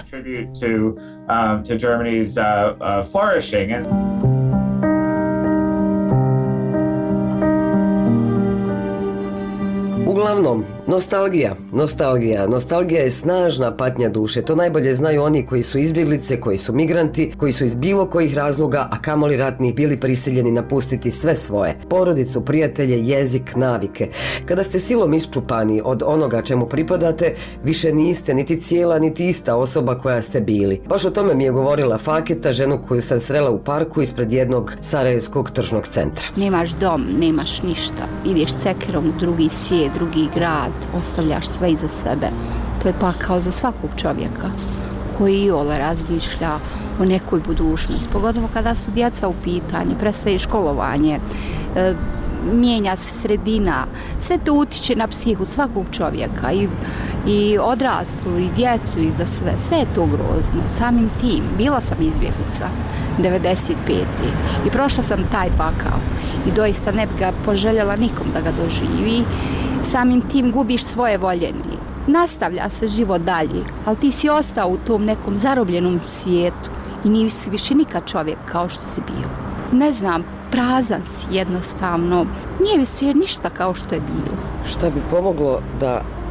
Uglavnom, nostalgija je snažna patnja duše. To najbolje znaju oni koji su izbjeglice, koji su migranti, koji su iz bilo kojih razloga, a kamoli ratnih, bili prisiljeni napustiti sve svoje. Porodicu, prijatelje, jezik, navike. Kada ste silom iščupani od onoga čemu pripadate, više niste niti cijela, niti ista osoba koja ste bili. Baš o tome mi je govorila Faketa, ženu koju sam srela u parku ispred jednog sarajevskog tržnog centra. Nemaš dom, nemaš ništa. Ideš cekerom u drugi svijet, drugi grad, ostavljaš sve iza sebe. To je pakao za svakog čovjeka koji iole razmišlja o nekoj budućnosti, pogotovo kada su djeca u pitanju, prestaje školovanje, mijenja se sredina, sve to utiče na psihu svakog čovjeka i odraslu i djecu i za sve je to grozno. Samim tim, bila sam izbjeglica 95. i prošla sam taj pakao i doista ne bi ga poželjela nikom da ga doživi. Samim tim gubiš svoje voljeni. Nastavlja se život dalje, ali ti si ostao u tom nekom zarobljenom svijetu i nisi više nikad čovjek kao što si bio. Ne znam, prazan si jednostavno. Nije više ništa kao što je bilo. Šta bi pomoglo da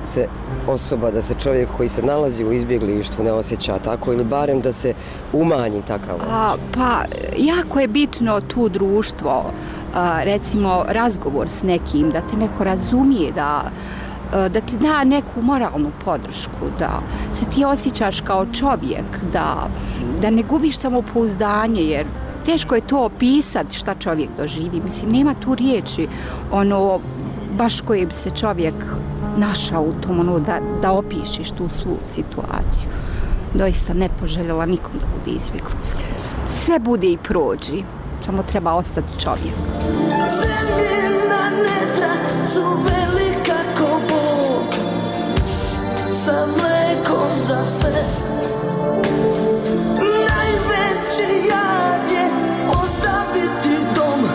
se osoba, da se čovjek koji se nalazi u izbjeglištvu ne osjeća tako ili barem da se umanji takav osjećaj? Pa jako je bitno tu društvo, recimo razgovor s nekim, da te neko razumije, da ti da neku moralnu podršku, da se ti osjećaš kao čovjek, da ne gubiš samopouzdanje, jer teško je to opisati šta čovjek doživi. Mislim, nema tu riječi baš koje bi se čovjek našao u tom, da opišeš tu svu situaciju. Doista ne poželjela nikom da bude izbjeglica. Sve bude i prođi, samo treba ostati čovjek. Zemljina nedra su velika ko Bog, sa mlekom za sve. Najveći jad je ostaviti dom,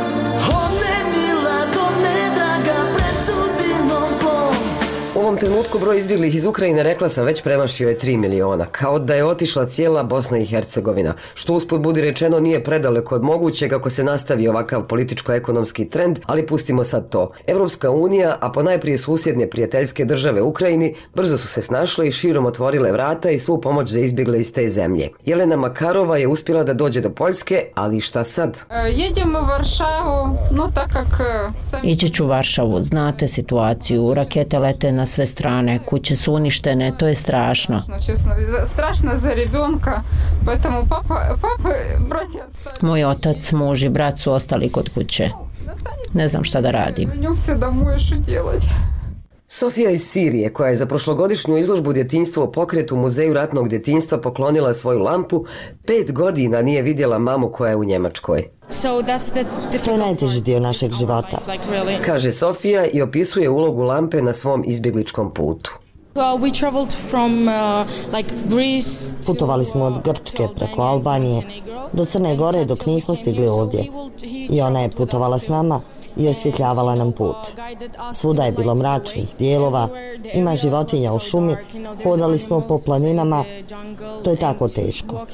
U ovom trenutku broj izbjeglih iz Ukrajine, rekla sam, već premašio je 3 miliona, kao da je otišla cijela Bosna i Hercegovina, što usput budi rečeno nije predaleko od mogućeg ako se nastavi ovakav političko-ekonomski trend, ali pustimo sad to. Evropska unija, a ponajprije susjedne prijateljske države Ukrajini, brzo su se snašle i širom otvorile vrata i svu pomoć za izbjegle iz te zemlje. Jelena Makarova je uspjela da dođe do Poljske, ali šta sad? Jedemo u Varšavu, no tak kak sam... Ići ću u Varšavu, znate situaciju, rakete lete na sve strane, kuće su uništene, to je strašno. Strašno za rебенка, поэтому papa, bratja... Moj otac, muž i brat su ostali kod kuće. Ne znam šta da radim. Sofija iz Sirije, koja je za prošlogodišnju izložbu Djetinjstvo u pokretu u Muzeju ratnog djetinjstva poklonila svoju lampu, 5 godina nije vidjela mamu koja je u Njemačkoj. To je najteži dio našeg života, kaže Sofija i opisuje ulogu lampe na svom izbjegličkom putu. Putovali smo od Grčke preko Albanije do Crne Gore dok nismo stigli ovdje. I ona je putovala s nama i osvjetljavala nam put. Svuda je bilo mračnih dijelova, ima životinja u šumi, hodali smo po planinama, to je tako teško.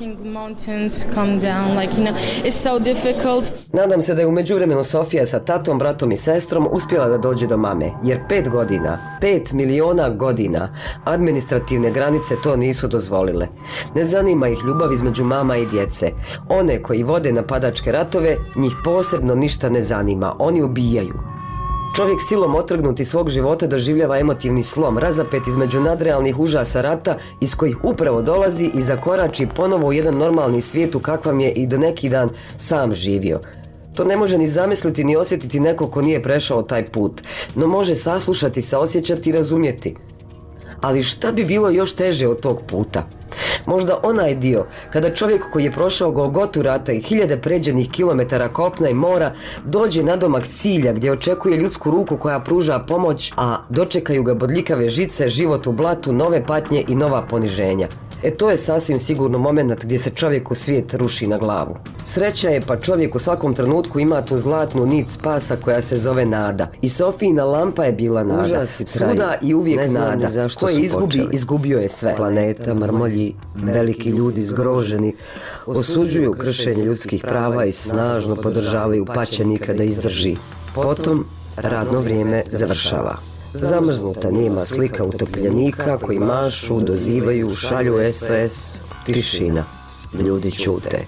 Nadam se da je u međuvremenu Sofija sa tatom, bratom i sestrom uspjela da dođe do mame, jer 5 godina, 5 miliona godina, administrativne granice to nisu dozvolile. Ne zanima ih ljubav između mama i djece. One koji vode napadačke ratove, njih posebno ništa ne zanima, oni ubijaju. Čovjek silom otrgnut iz svog života doživljava emotivni slom, razapet između nadrealnih užasa rata iz kojih upravo dolazi i zakorači ponovo u jedan normalni svijet u kakvam je i do neki dan sam živio. To ne može ni zamisliti ni osjetiti neko ko nije prešao taj put, no može saslušati, saosjećati i razumjeti. Ali šta bi bilo još teže od tog puta? Možda onaj dio kada čovjek koji je prošao Golgotu rata i 1000 pređenih kilometara kopna i mora dođe nadomak cilja gdje očekuje ljudsku ruku koja pruža pomoć, a dočekaju ga bodljikave žice, život u blatu, nove patnje i nova poniženja. To je sasvim sigurno moment gdje se čovjeku svijet ruši na glavu. Sreća je pa čovjek u svakom trenutku ima tu zlatnu nit spasa koja se zove nada. I Sofijina lampa je bila nada. Svuda i uvijek nada. Ko je izgubio je sve. Planeta mrmolji, veliki ljudi zgroženi, osuđuju kršenje ljudskih prava i snažno podržavaju paćenika da izdrži. Potom radno vrijeme završava. Zamrznuta nijema slika utopljenika koji mašu, dozivaju, šalju SOS, tišina. Ljudi ćute.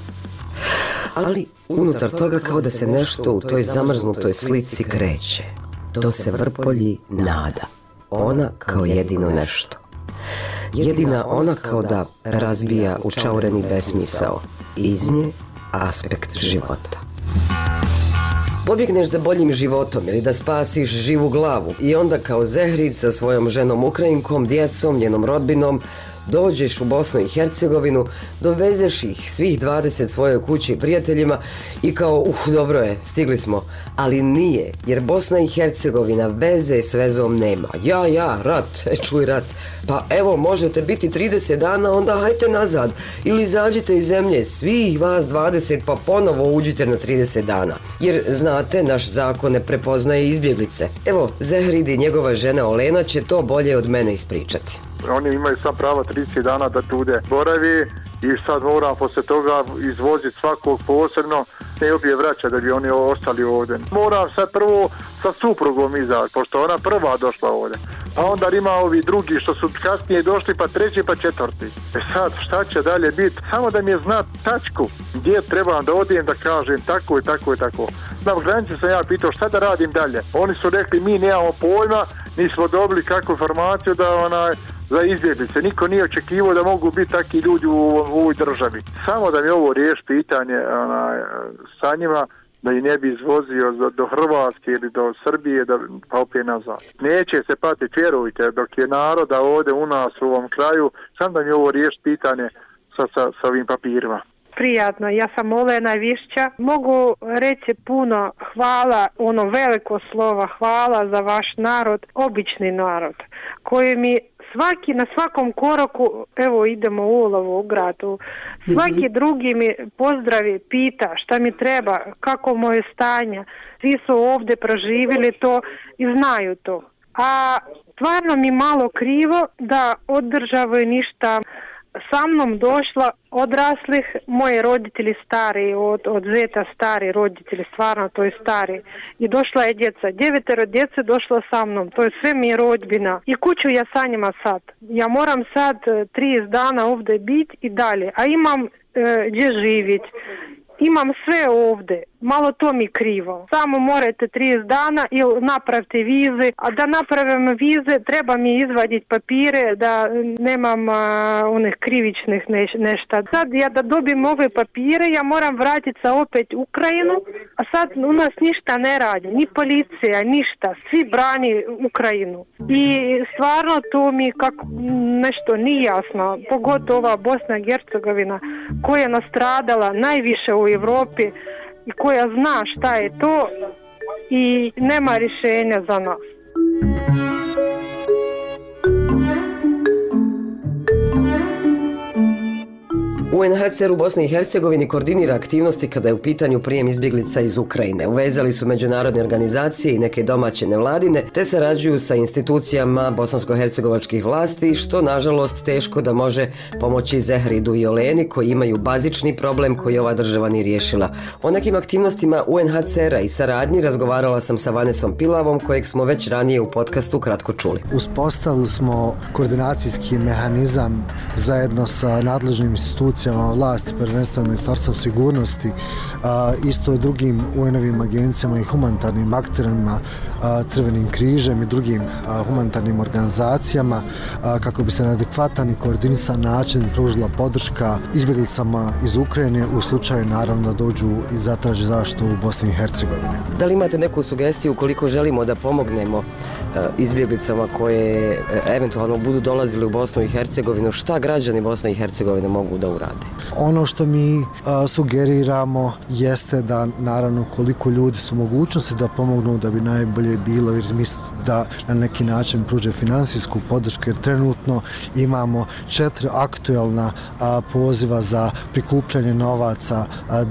Ali unutar toga kao da se nešto u toj zamrznutoj slici kreće. To se vrpolji nada. Ona kao jedino nešto. Jedina ona kao da razbija učaureni besmisao. Iz nje aspekt života. Pobjegneš za boljim životom ili da spasiš živu glavu i onda kao Zehrid sa svojom ženom Ukrajinkom, djecom, njenom rodbinom dođeš u Bosnu i Hercegovinu, dovezeš ih svih 20 svojoj kući i prijateljima i kao, dobro je, stigli smo. Ali nije, jer Bosna i Hercegovina veze s vezom nema. Rat, čuj rat. Pa evo, možete biti 30 dana, onda hajte nazad. Ili izađite iz zemlje, svih vas 20, pa ponovo uđite na 30 dana. Jer, znate, naš zakon ne prepoznaje izbjeglice. Evo, Zehrid i njegova žena Olena će to bolje od mene ispričati. Oni imaju sad pravo 30 dana da tude boravi i sad moram poslije toga izvoziti svakog posebno ne obje vraća da bi oni ostali ovdje. Moram sad prvo sa suprugom izaći, pošto ona prva došla ovdje. pa onda ima ovi drugi što su kasnije došli, pa treći, pa četvrti. Sad, šta će dalje biti? Samo da mi je znat tačku gdje trebam da odijem, da kažem tako i tako i tako. Na granici sam ja pitao šta da radim dalje. Oni su rekli mi nemamo pojma, nismo dobili kakvu informaciju da za izbjeglice. Niko nije očekivao da mogu biti takvi ljudi u ovoj državi. Samo da mi ovo riješi pitanje sa njima, da ih ne bi izvozio do Hrvatske ili do Srbije, pa opet nazad. Neće se patiti, vjerujte, dok je naroda ovdje u nas u ovom kraju, sam da mi ovo riješi pitanje sa ovim papirima. Prijatno, ja sam Olena Višća. Mogu reći puno hvala, veliko slova hvala za vaš narod, obični narod, koji mi na svakom koraku, evo idemo u ulovu u gradu, svaki drugi mi pozdravi, pita šta mi treba, kako moje stanje, svi su ovdje proživjeli to i znaju to. A stvarno mi malo krivo da od države ništa. Sa mnom došla odraslih, moji roditelji stari, od zeta stari roditelji, stvarno to je stari. I došla je djeca, 9 djece došla sa mnom, to je sve mi je rodbina. I kuću ja sa njima sad. Ja moram sad 30 dana ovdje biti i dalje, a imam gdje živjeti. Imam sve ovdje, malo to mi krivo. Samo morate 30 dana ili napravite vize, a da napravim vize treba mi izvaditi papire da nemam onih krivičnih nešta. Sad ja da dobijem ove papire, ja moram vratiti se opet u Ukrajinu, a sad u nas ništa ne radi, ni policija, ništa, svi brani Ukrajinu. I stvarno to mi kako nešto nije jasno, pogotovo ova Bosna i Hercegovina koja je nastradala najviše u Europi i koja zna šta je to i nema rješenja za nas. UNHCR u Bosni i Hercegovini koordinira aktivnosti kada je u pitanju prijem izbjeglica iz Ukrajine. Uvezali su međunarodne organizacije i neke domaće nevladine, te sarađuju sa institucijama bosansko-hercegovačkih vlasti, što nažalost teško da može pomoći Zehridu i Oleni koji imaju bazični problem koji ova država nije riješila. O nekim aktivnostima UNHCR-a i saradnji razgovarala sam sa Vanesom Pilavom, kojeg smo već ranije u podcastu kratko čuli. Uspostavili smo koordinacijski mehanizam zajedno sa nadležnim institucijama vlasti, prvenstveno Ministarstvo sigurnosti, isto i drugim UN-ovim agencijama i humanitarnim akterima, Crvenim križem i drugim humanitarnim organizacijama, kako bi se na adekvatan i koordinisan način pružila podrška izbjeglicama iz Ukrajine u slučaju naravno da dođu i zatraže zaštitu u Bosni i Hercegovini. Da li imate neku sugestiju koliko želimo da pomognemo izbjeglicama koje eventualno budu dolazili u Bosnu i Hercegovinu, šta građani Bosne i Hercegovine mogu da urade? Ono što mi sugeriramo jeste da naravno koliko ljudi su mogućnosti da pomognu, da bi najbolje bilo jer da na neki način pruže finansijsku podršku, jer trenutno imamo 4 aktuelna poziva za prikupljanje novaca,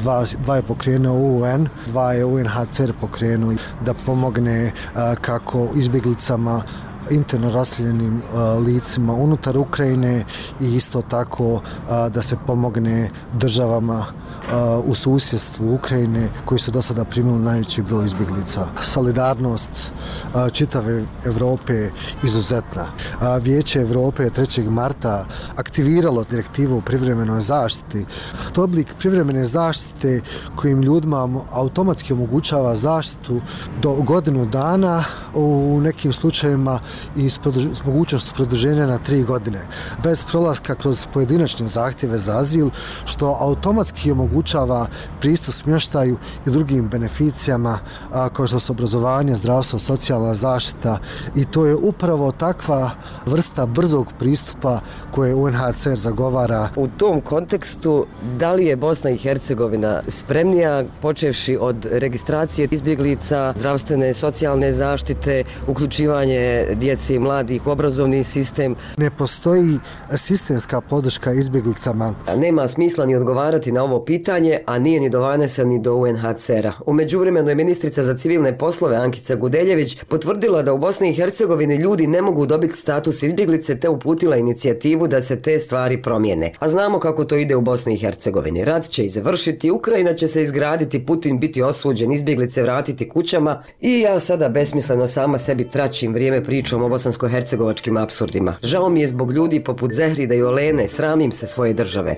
2 je pokrenuo UN, 2 je UNHCR pokrenuo da pomogne kako izbjeglicama, interno raseljenim licima unutar Ukrajine i isto tako da se pomogne državama u susjedstvu Ukrajine koji su do sada primili najveći broj izbjeglica. Solidarnost čitave Europe je izuzetna. Vijeće Europe je 3. marta aktiviralo direktivu o privremenoj zaštiti. To je oblik privremene zaštite kojim ljudima automatski omogućava zaštitu do godinu dana, u nekim slučajevima i s mogućnošću produženja na 3 godine, bez prolaska kroz pojedinačne zahtjeve za azil, što automatski omogućava pristup smještaju i drugim beneficijama kao što su obrazovanje, zdravstvo, socijalna zaštita, i to je upravo takva vrsta brzog pristupa koje UNHCR zagovara. U tom kontekstu, da li je Bosna i Hercegovina spremnija, počevši od registracije izbjeglica, zdravstvene, socijalne zaštite, uključivanje djece i mladih u obrazovni sistem? Ne postoji sistemska podrška izbjeglicama. Nema smisla ni odgovarati na ovo pitanje, a nije ni do Vanesa ni do UNHCR-a. U međuvremenu je ministrica za civilne poslove Ankica Gudeljević potvrdila da u Bosni i Hercegovini ljudi ne mogu dobiti status izbjeglice, te uputila inicijativu da se te stvari promijene. A znamo kako to ide u Bosni i Hercegovini. Rat će i završiti, Ukrajina će se izgraditi, Putin biti osuđen, izbjeglice vratiti kućama i ja sada besmisleno sama sebi tračim vrijeme priču pričom o bosansko-hercegovačkim apsurdima. Žao mi je zbog ljudi poput Zehrida i Olene, sramim se svoje države.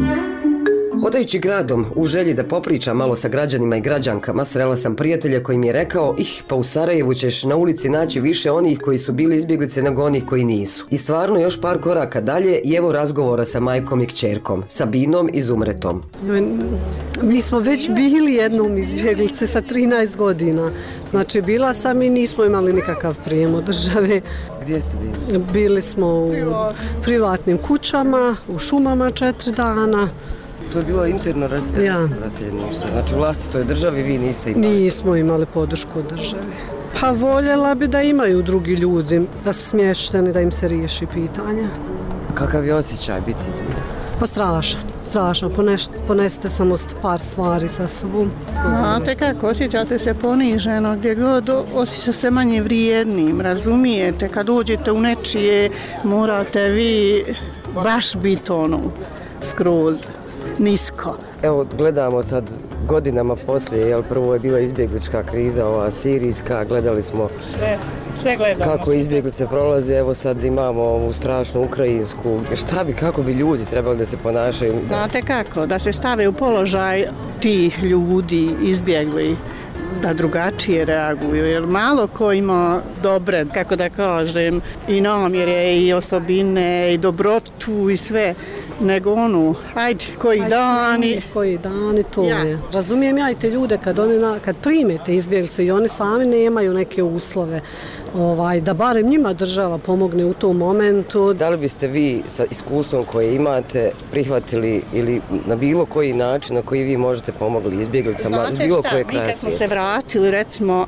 Hodajući gradom, u želji da popričam malo sa građanima i građankama, srela sam prijatelja koji mi je rekao: pa u Sarajevu ćeš na ulici naći više onih koji su bili izbjeglice nego onih koji nisu. I stvarno još par koraka dalje i evo razgovora sa majkom i kćerkom, Sabinom i Zumretom. Mi smo već bili jednom izbjeglice sa 13 godina. Znači bila sam i nismo imali nikakav prijem od države. Gdje ste bili? Bili smo u privatnim kućama, u šumama 4 dana. To je bilo interno raseljeništvo, znači u vlastitoj državi vi niste imali? Nismo imali podršku od države. Pa voljela bi da imaju drugi ljudi, da su smješteni, da im se riješi pitanja. Kakav je osjećaj biti izbjeglica? Pa strašno, ponesete samo par stvari sa sobom. Znate kako, osjećate se poniženo, gdje god osjeća se manje vrijednim, razumijete, kad uđete u nečije morate vi baš biti skroz nisko. Evo, gledamo sad godinama poslije, jel prvo je bila izbjeglička kriza, ova sirijska, gledali smo sve gledamo. Kako izbjeglice prolaze, evo sad imamo ovu strašnu ukrajinsku. Kako bi ljudi trebali da se ponašaju? Znate kako, da se stave u položaj tih ljudi izbjegli, da drugačije reaguju, jer malo ko ima dobre, kako da kažem, i namjere, i osobine, i dobrotu, i sve, nego hajde, koji dani, to je. Razumijem ja i te ljude kad primete izbjeglice i oni sami nemaju neke uslove, da barem njima država pomogne u tom momentu. Da li biste vi sa iskustvom koje imate prihvatili ili na bilo koji način na koji vi možete pomogli izbjeglicama iz bilo koje kraja svijeta? Mi kad smo se vratili recimo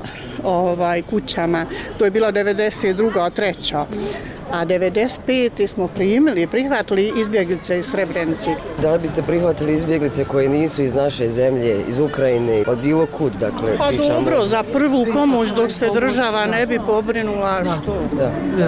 kućama, to je bila 92. 3. A 95. smo prihvatili izbjeglice iz Srebrenice. Da li biste prihvatili izbjeglice koje nisu iz naše zemlje, iz Ukrajine, od bilo kud? Dakle, pa dobro, za prvu pomoć dok se država ne bi pobrinula, što? Da.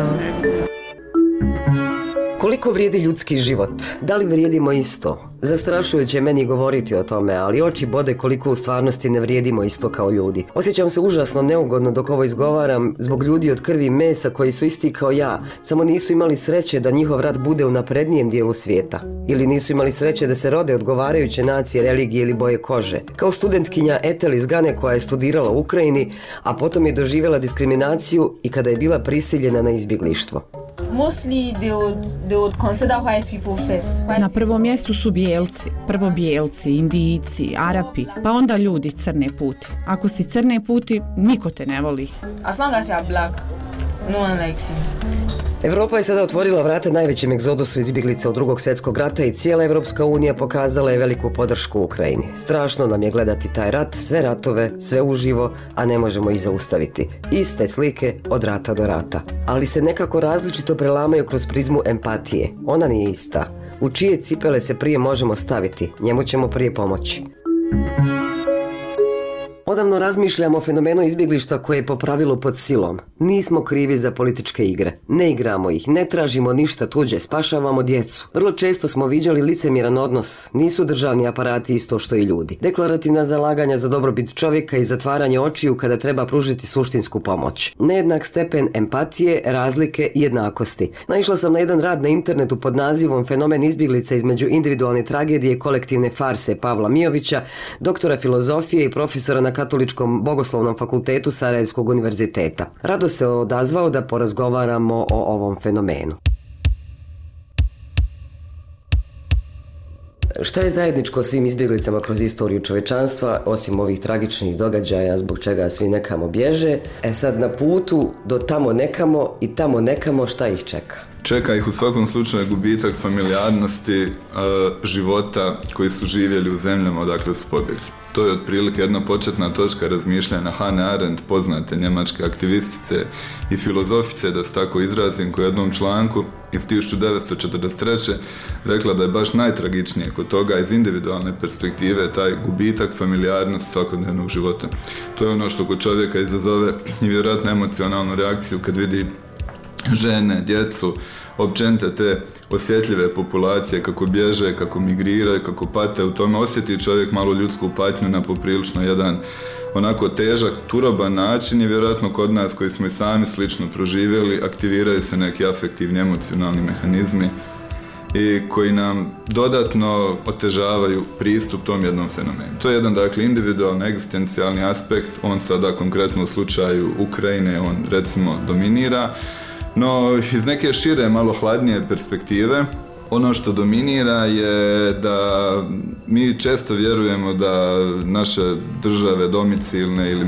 Koliko vrijedi ljudski život? Da li vrijedimo isto? Zastrašujuće je meni govoriti o tome, ali oči bode koliko u stvarnosti ne vrijedimo isto kao ljudi. Osjećam se užasno neugodno dok ovo izgovaram zbog ljudi od krvi i mesa koji su isti kao ja, samo nisu imali sreće da njihov rat bude u naprednijem dijelu svijeta. Ili nisu imali sreće da se rode odgovarajuće nacije, religije ili boje kože. Kao studentkinja Etel iz Gane koja je studirala u Ukrajini, a potom je doživjela diskriminaciju i kada je bila prisiljena na izbjeglištvo. Na prvom mjestu su prvo bijelci, Indijci, Arapi, pa onda ljudi crne puti. Ako si crne puti, niko te ne voli. As long as you're black, no one likes you. Evropa je sada otvorila vrata najvećem egzodusu izbjeglica od Drugog svjetskog rata i cijela Evropska unija pokazala je veliku podršku Ukrajini. Strašno nam je gledati taj rat, sve ratove, sve uživo, a ne možemo ih zaustaviti. Iste slike od rata do rata. Ali se nekako različito prelamaju kroz prizmu empatije. Ona nije ista. U čije cipele se prije možemo staviti, njemu ćemo prije pomoći. Odavno razmišljamo o fenomenu izbjeglištva koje je po pravilu pod silom. Nismo krivi za političke igre. Ne igramo ih, ne tražimo ništa tuđe, spašavamo djecu. Vrlo često smo viđali licemjeran odnos. Nisu državni aparati isto što i ljudi. Deklarativna zalaganja za dobrobit čovjeka i zatvaranje očiju kada treba pružiti suštinsku pomoć. Nejednak stepen empatije, razlike i jednakosti. Naišla sam na jedan rad na internetu pod nazivom Fenomen izbjeglica između individualne tragedije i kolektivne farse Pavla Mijovića, doktora filozofije i profesora na Katoličkom bogoslovnom fakultetu Sarajevskog univerziteta. Rado se odazvao da porazgovaramo o ovom fenomenu. Šta je zajedničko svim izbjeglicama kroz istoriju čovječanstva, osim ovih tragičnih događaja zbog čega svi nekamo bježe? Sad na putu do tamo nekamo šta ih čeka? Čeka ih u svakom slučaju gubitak familijarnosti, života koji su živjeli u zemljama odakle su pobjegli. To je otprilike jedna početna točka razmišljanja Hannah Arendt, poznate njemačke aktivistice i filozofice, da se tako izrazim, u jednom članku iz 1943. rekla da je baš najtragičnije kod toga iz individualne perspektive taj gubitak familijarnosti svakodnevnog života. To je ono što kod čovjeka izazove i vjerojatno emocionalnu reakciju kad vidi žene, djecu, općenito te osjetljive populacije, kako bježe, kako migriraju, kako pate u tome, osjeti čovjek malo ljudsku patnju na poprilično jedan onako težak, turoban način i vjerojatno kod nas koji smo i sami slično proživjeli, aktiviraju se neki afektivni, emocionalni mehanizmi i koji nam dodatno otežavaju pristup tom jednom fenomenu. To je jedan, dakle, individualni, egzistencijalni aspekt, on sada konkretno u slučaju Ukrajine, on recimo dominira, no iz neke šire, malo hladnije perspektive, ono što dominira je da mi često vjerujemo da naše države domicilne ili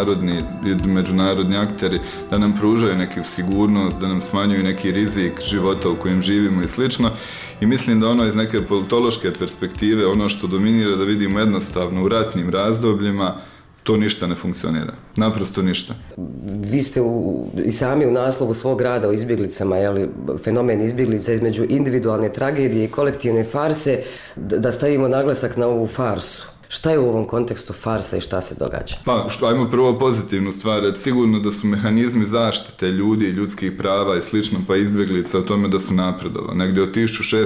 međunarodni akteri da nam pružaju neku sigurnost, da nam smanjuju neki rizik života u kojem živimo i slično. I mislim da ono iz neke politološke perspektive, ono što dominira da vidimo jednostavno u ratnim razdobljima, to ništa ne funkcionira. Naprosto ništa. Vi ste i sami u naslovu svog rada o izbjeglicama, fenomen izbjeglica između individualne tragedije i kolektivne farse, da stavimo naglasak na ovu farsu. Šta je u ovom kontekstu farsa i šta se događa? Pa, ajmo prvo pozitivnu stvar. Sigurno da su mehanizmi zaštite ljudi, ljudskih prava i slično, pa izbjeglica o tome da su napredovali. Negdje od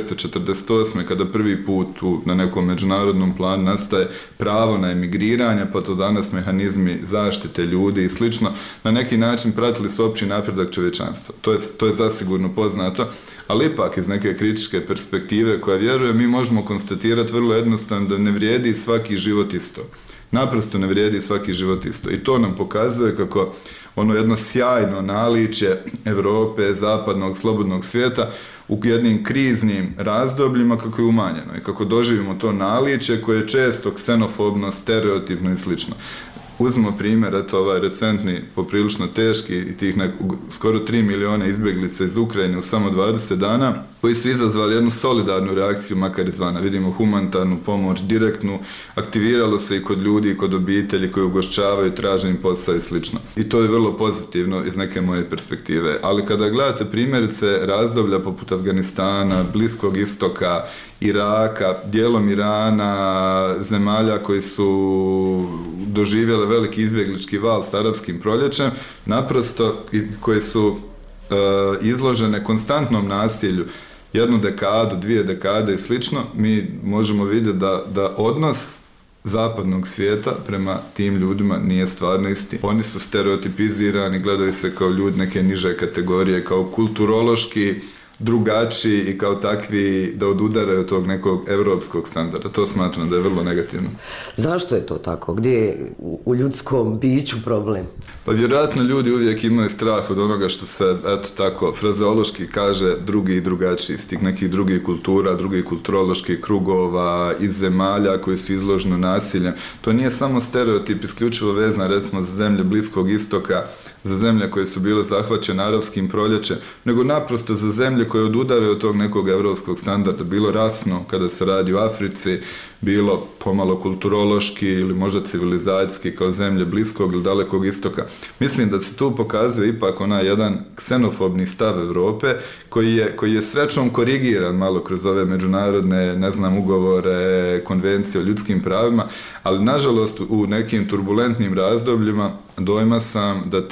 1648. kada prvi put na nekom međunarodnom planu nastaje pravo na emigriranje, pa to danas mehanizmi zaštite ljudi i slično, na neki način pratili su opći napredak čovječanstva. To je zasigurno poznato, ali ipak iz neke kritičke perspektive koja vjeruje, mi možemo konstatirati vrlo jednostavno da ne vrijedi svaki život isto. Naprosto ne vrijedi svaki život isto. I to nam pokazuje kako ono jedno sjajno naličje Europe, zapadnog, slobodnog svijeta u jednim kriznim razdobljima kako je umanjeno i kako doživimo to naličje koje je često ksenofobno, stereotipno i slično. Uzmimo primjer, ovaj recentni, poprilično teški i tih skoro 3 milijuna izbjeglica iz Ukrajine u samo 20 dana, koji su izazvali jednu solidarnu reakciju, makar izvana. Vidimo humanitarnu pomoć, direktnu, aktiviralo se i kod ljudi i kod obitelji koji ugošćavaju, traže im posao i slično. I to je vrlo pozitivno iz neke moje perspektive. Ali kada gledate primjerice razdoblja poput Afganistana, Bliskog istoka, Iraka, dijelom Irana, zemalja koji su doživjele veliki izbjeglički val s arapskim proljećem, naprosto koji su izložene konstantnom nasilju, 1 dekadu, 2 dekade i slično, mi možemo vidjeti da odnos zapadnog svijeta prema tim ljudima nije stvarno isti. Oni su stereotipizirani, gledaju se kao ljudi neke niže kategorije, kao kulturološki drugačiji i kao takvi da odudaraju od tog nekog europskog standarda. To smatram da je vrlo negativno. Zašto je to tako? Gdje je u ljudskom biću problem? Pa vjerojatno ljudi uvijek imaju strah od onoga što se, eto tako, frazeološki kaže drugi i drugačiji, iz tih nekih drugih kultura, drugih kulturoloških krugova, iz zemalja koji su izloženi nasiljem. To nije samo stereotip isključivo vezan, recimo, za zemlje Bliskog istoka, za zemlje koje su bile zahvaćene arapskim proljećem, nego naprosto za zemlje koje odudaraju od tog nekog europskog standarda, bilo rasno kada se radi o Africi, bilo pomalo kulturološki ili možda civilizacijski kao zemlje Bliskog ili Dalekog istoka. Mislim da se tu pokazuje ipak onaj jedan ksenofobni stav Europe koji je srećom korigiran malo kroz ove međunarodne, ugovore, konvencije o ljudskim pravima, ali nažalost u nekim turbulentnim razdobljima dojma sam da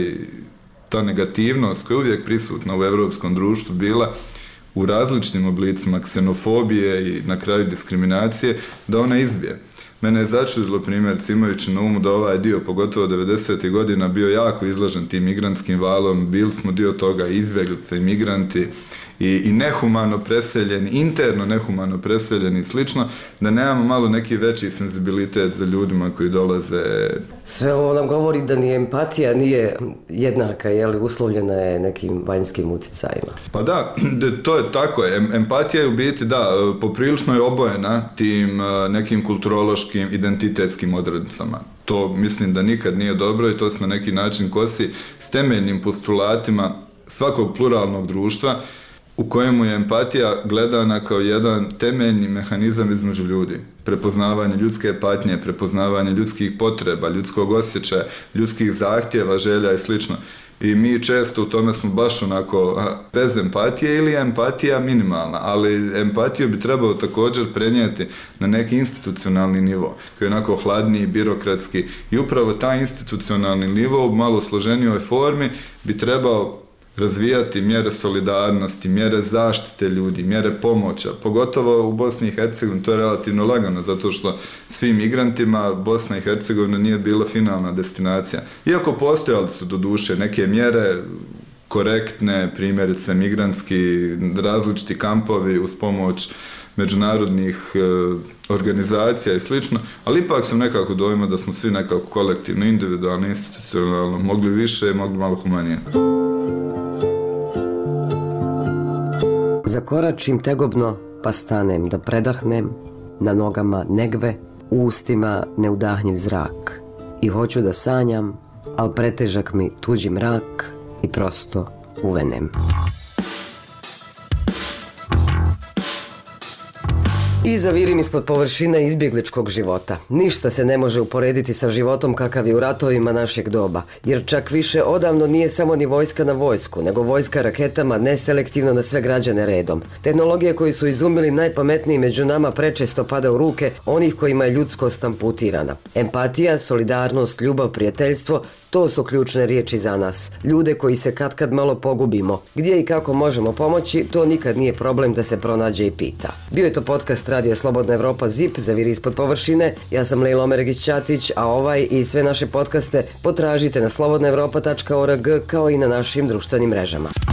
ta negativnost koja je uvijek prisutna u europskom društvu bila u različitim oblicima ksenofobije i na kraju diskriminacije, da ona izbije. Mene je začudilo primjer, imajući na umu da ovaj dio, pogotovo 90. godina, bio jako izložen tim migrantskim valom, bili smo dio toga izbjeglice, imigranti i nehumano preseljeni, interno nehumano preseljeni i slično, da nemamo malo neki veći senzibilitet za ljudima koji dolaze. Sve ovo nam govori da ni empatija nije jednaka, uslovljena je nekim vanjskim utjecajima. Pa da, to je tako. Empatija je u biti, da, poprilično je obojena tim nekim kulturološkim, identitetskim odrednicama. To mislim da nikad nije dobro i to se na neki način kosi s temeljnim postulatima svakog pluralnog društva, u kojemu je empatija gledana kao jedan temeljni mehanizam između ljudi. Prepoznavanje ljudske patnje, prepoznavanje ljudskih potreba, ljudskog osjećaja, ljudskih zahtjeva, želja i slično. I mi često u tome smo baš onako bez empatije ili je empatija minimalna, ali empatiju bi trebalo također prenijeti na neki institucionalni nivo, koji je onako hladniji, birokratski, i upravo taj institucionalni nivo u malo složenijoj formi bi trebao razvijati mjere solidarnosti, mjere zaštite ljudi, mjere pomoća, pogotovo u Bosni i Hercegovini. To je relativno lagano, zato što svim migrantima Bosna i Hercegovina nije bila finalna destinacija. Iako postojali su doduše neke mjere korektne, primjerice migrantski, različiti kampovi uz pomoć međunarodnih organizacija i slično, ali ipak sam nekako dojma da smo svi nekako kolektivno, individualno, institucionalno mogli više i mogli malo humanije. Zakoračim tegobno, pa stanem da predahnem, na nogama negve, u ustima neudahnjiv zrak. I hoću da sanjam, al pretežak mi tuđi mrak i prosto uvenem. I zavirim ispod površine izbjegličkog života. Ništa se ne može uporediti sa životom kakav je u ratovima našeg doba, jer čak više odavno nije samo ni vojska na vojsku, nego vojska raketama neselektivno na sve građane redom. Tehnologije koju su izumili najpametniji među nama prečesto pada u ruke onih kojima je ljudskost amputirana. Empatija, solidarnost, ljubav, prijateljstvo, to su ključne riječi za nas. Ljude koji se katkad malo pogubimo. Gdje i kako možemo pomoći, to nikad nije problem da se pronađe i pita. Bio je to podcast Radija Slobodna Evropa ZIP, Zaviri ispod površine. Ja sam Lejla Omeregić-Ćatić, a ovaj i sve naše podcaste potražite na slobodnaevropa.org kao i na našim društvenim mrežama.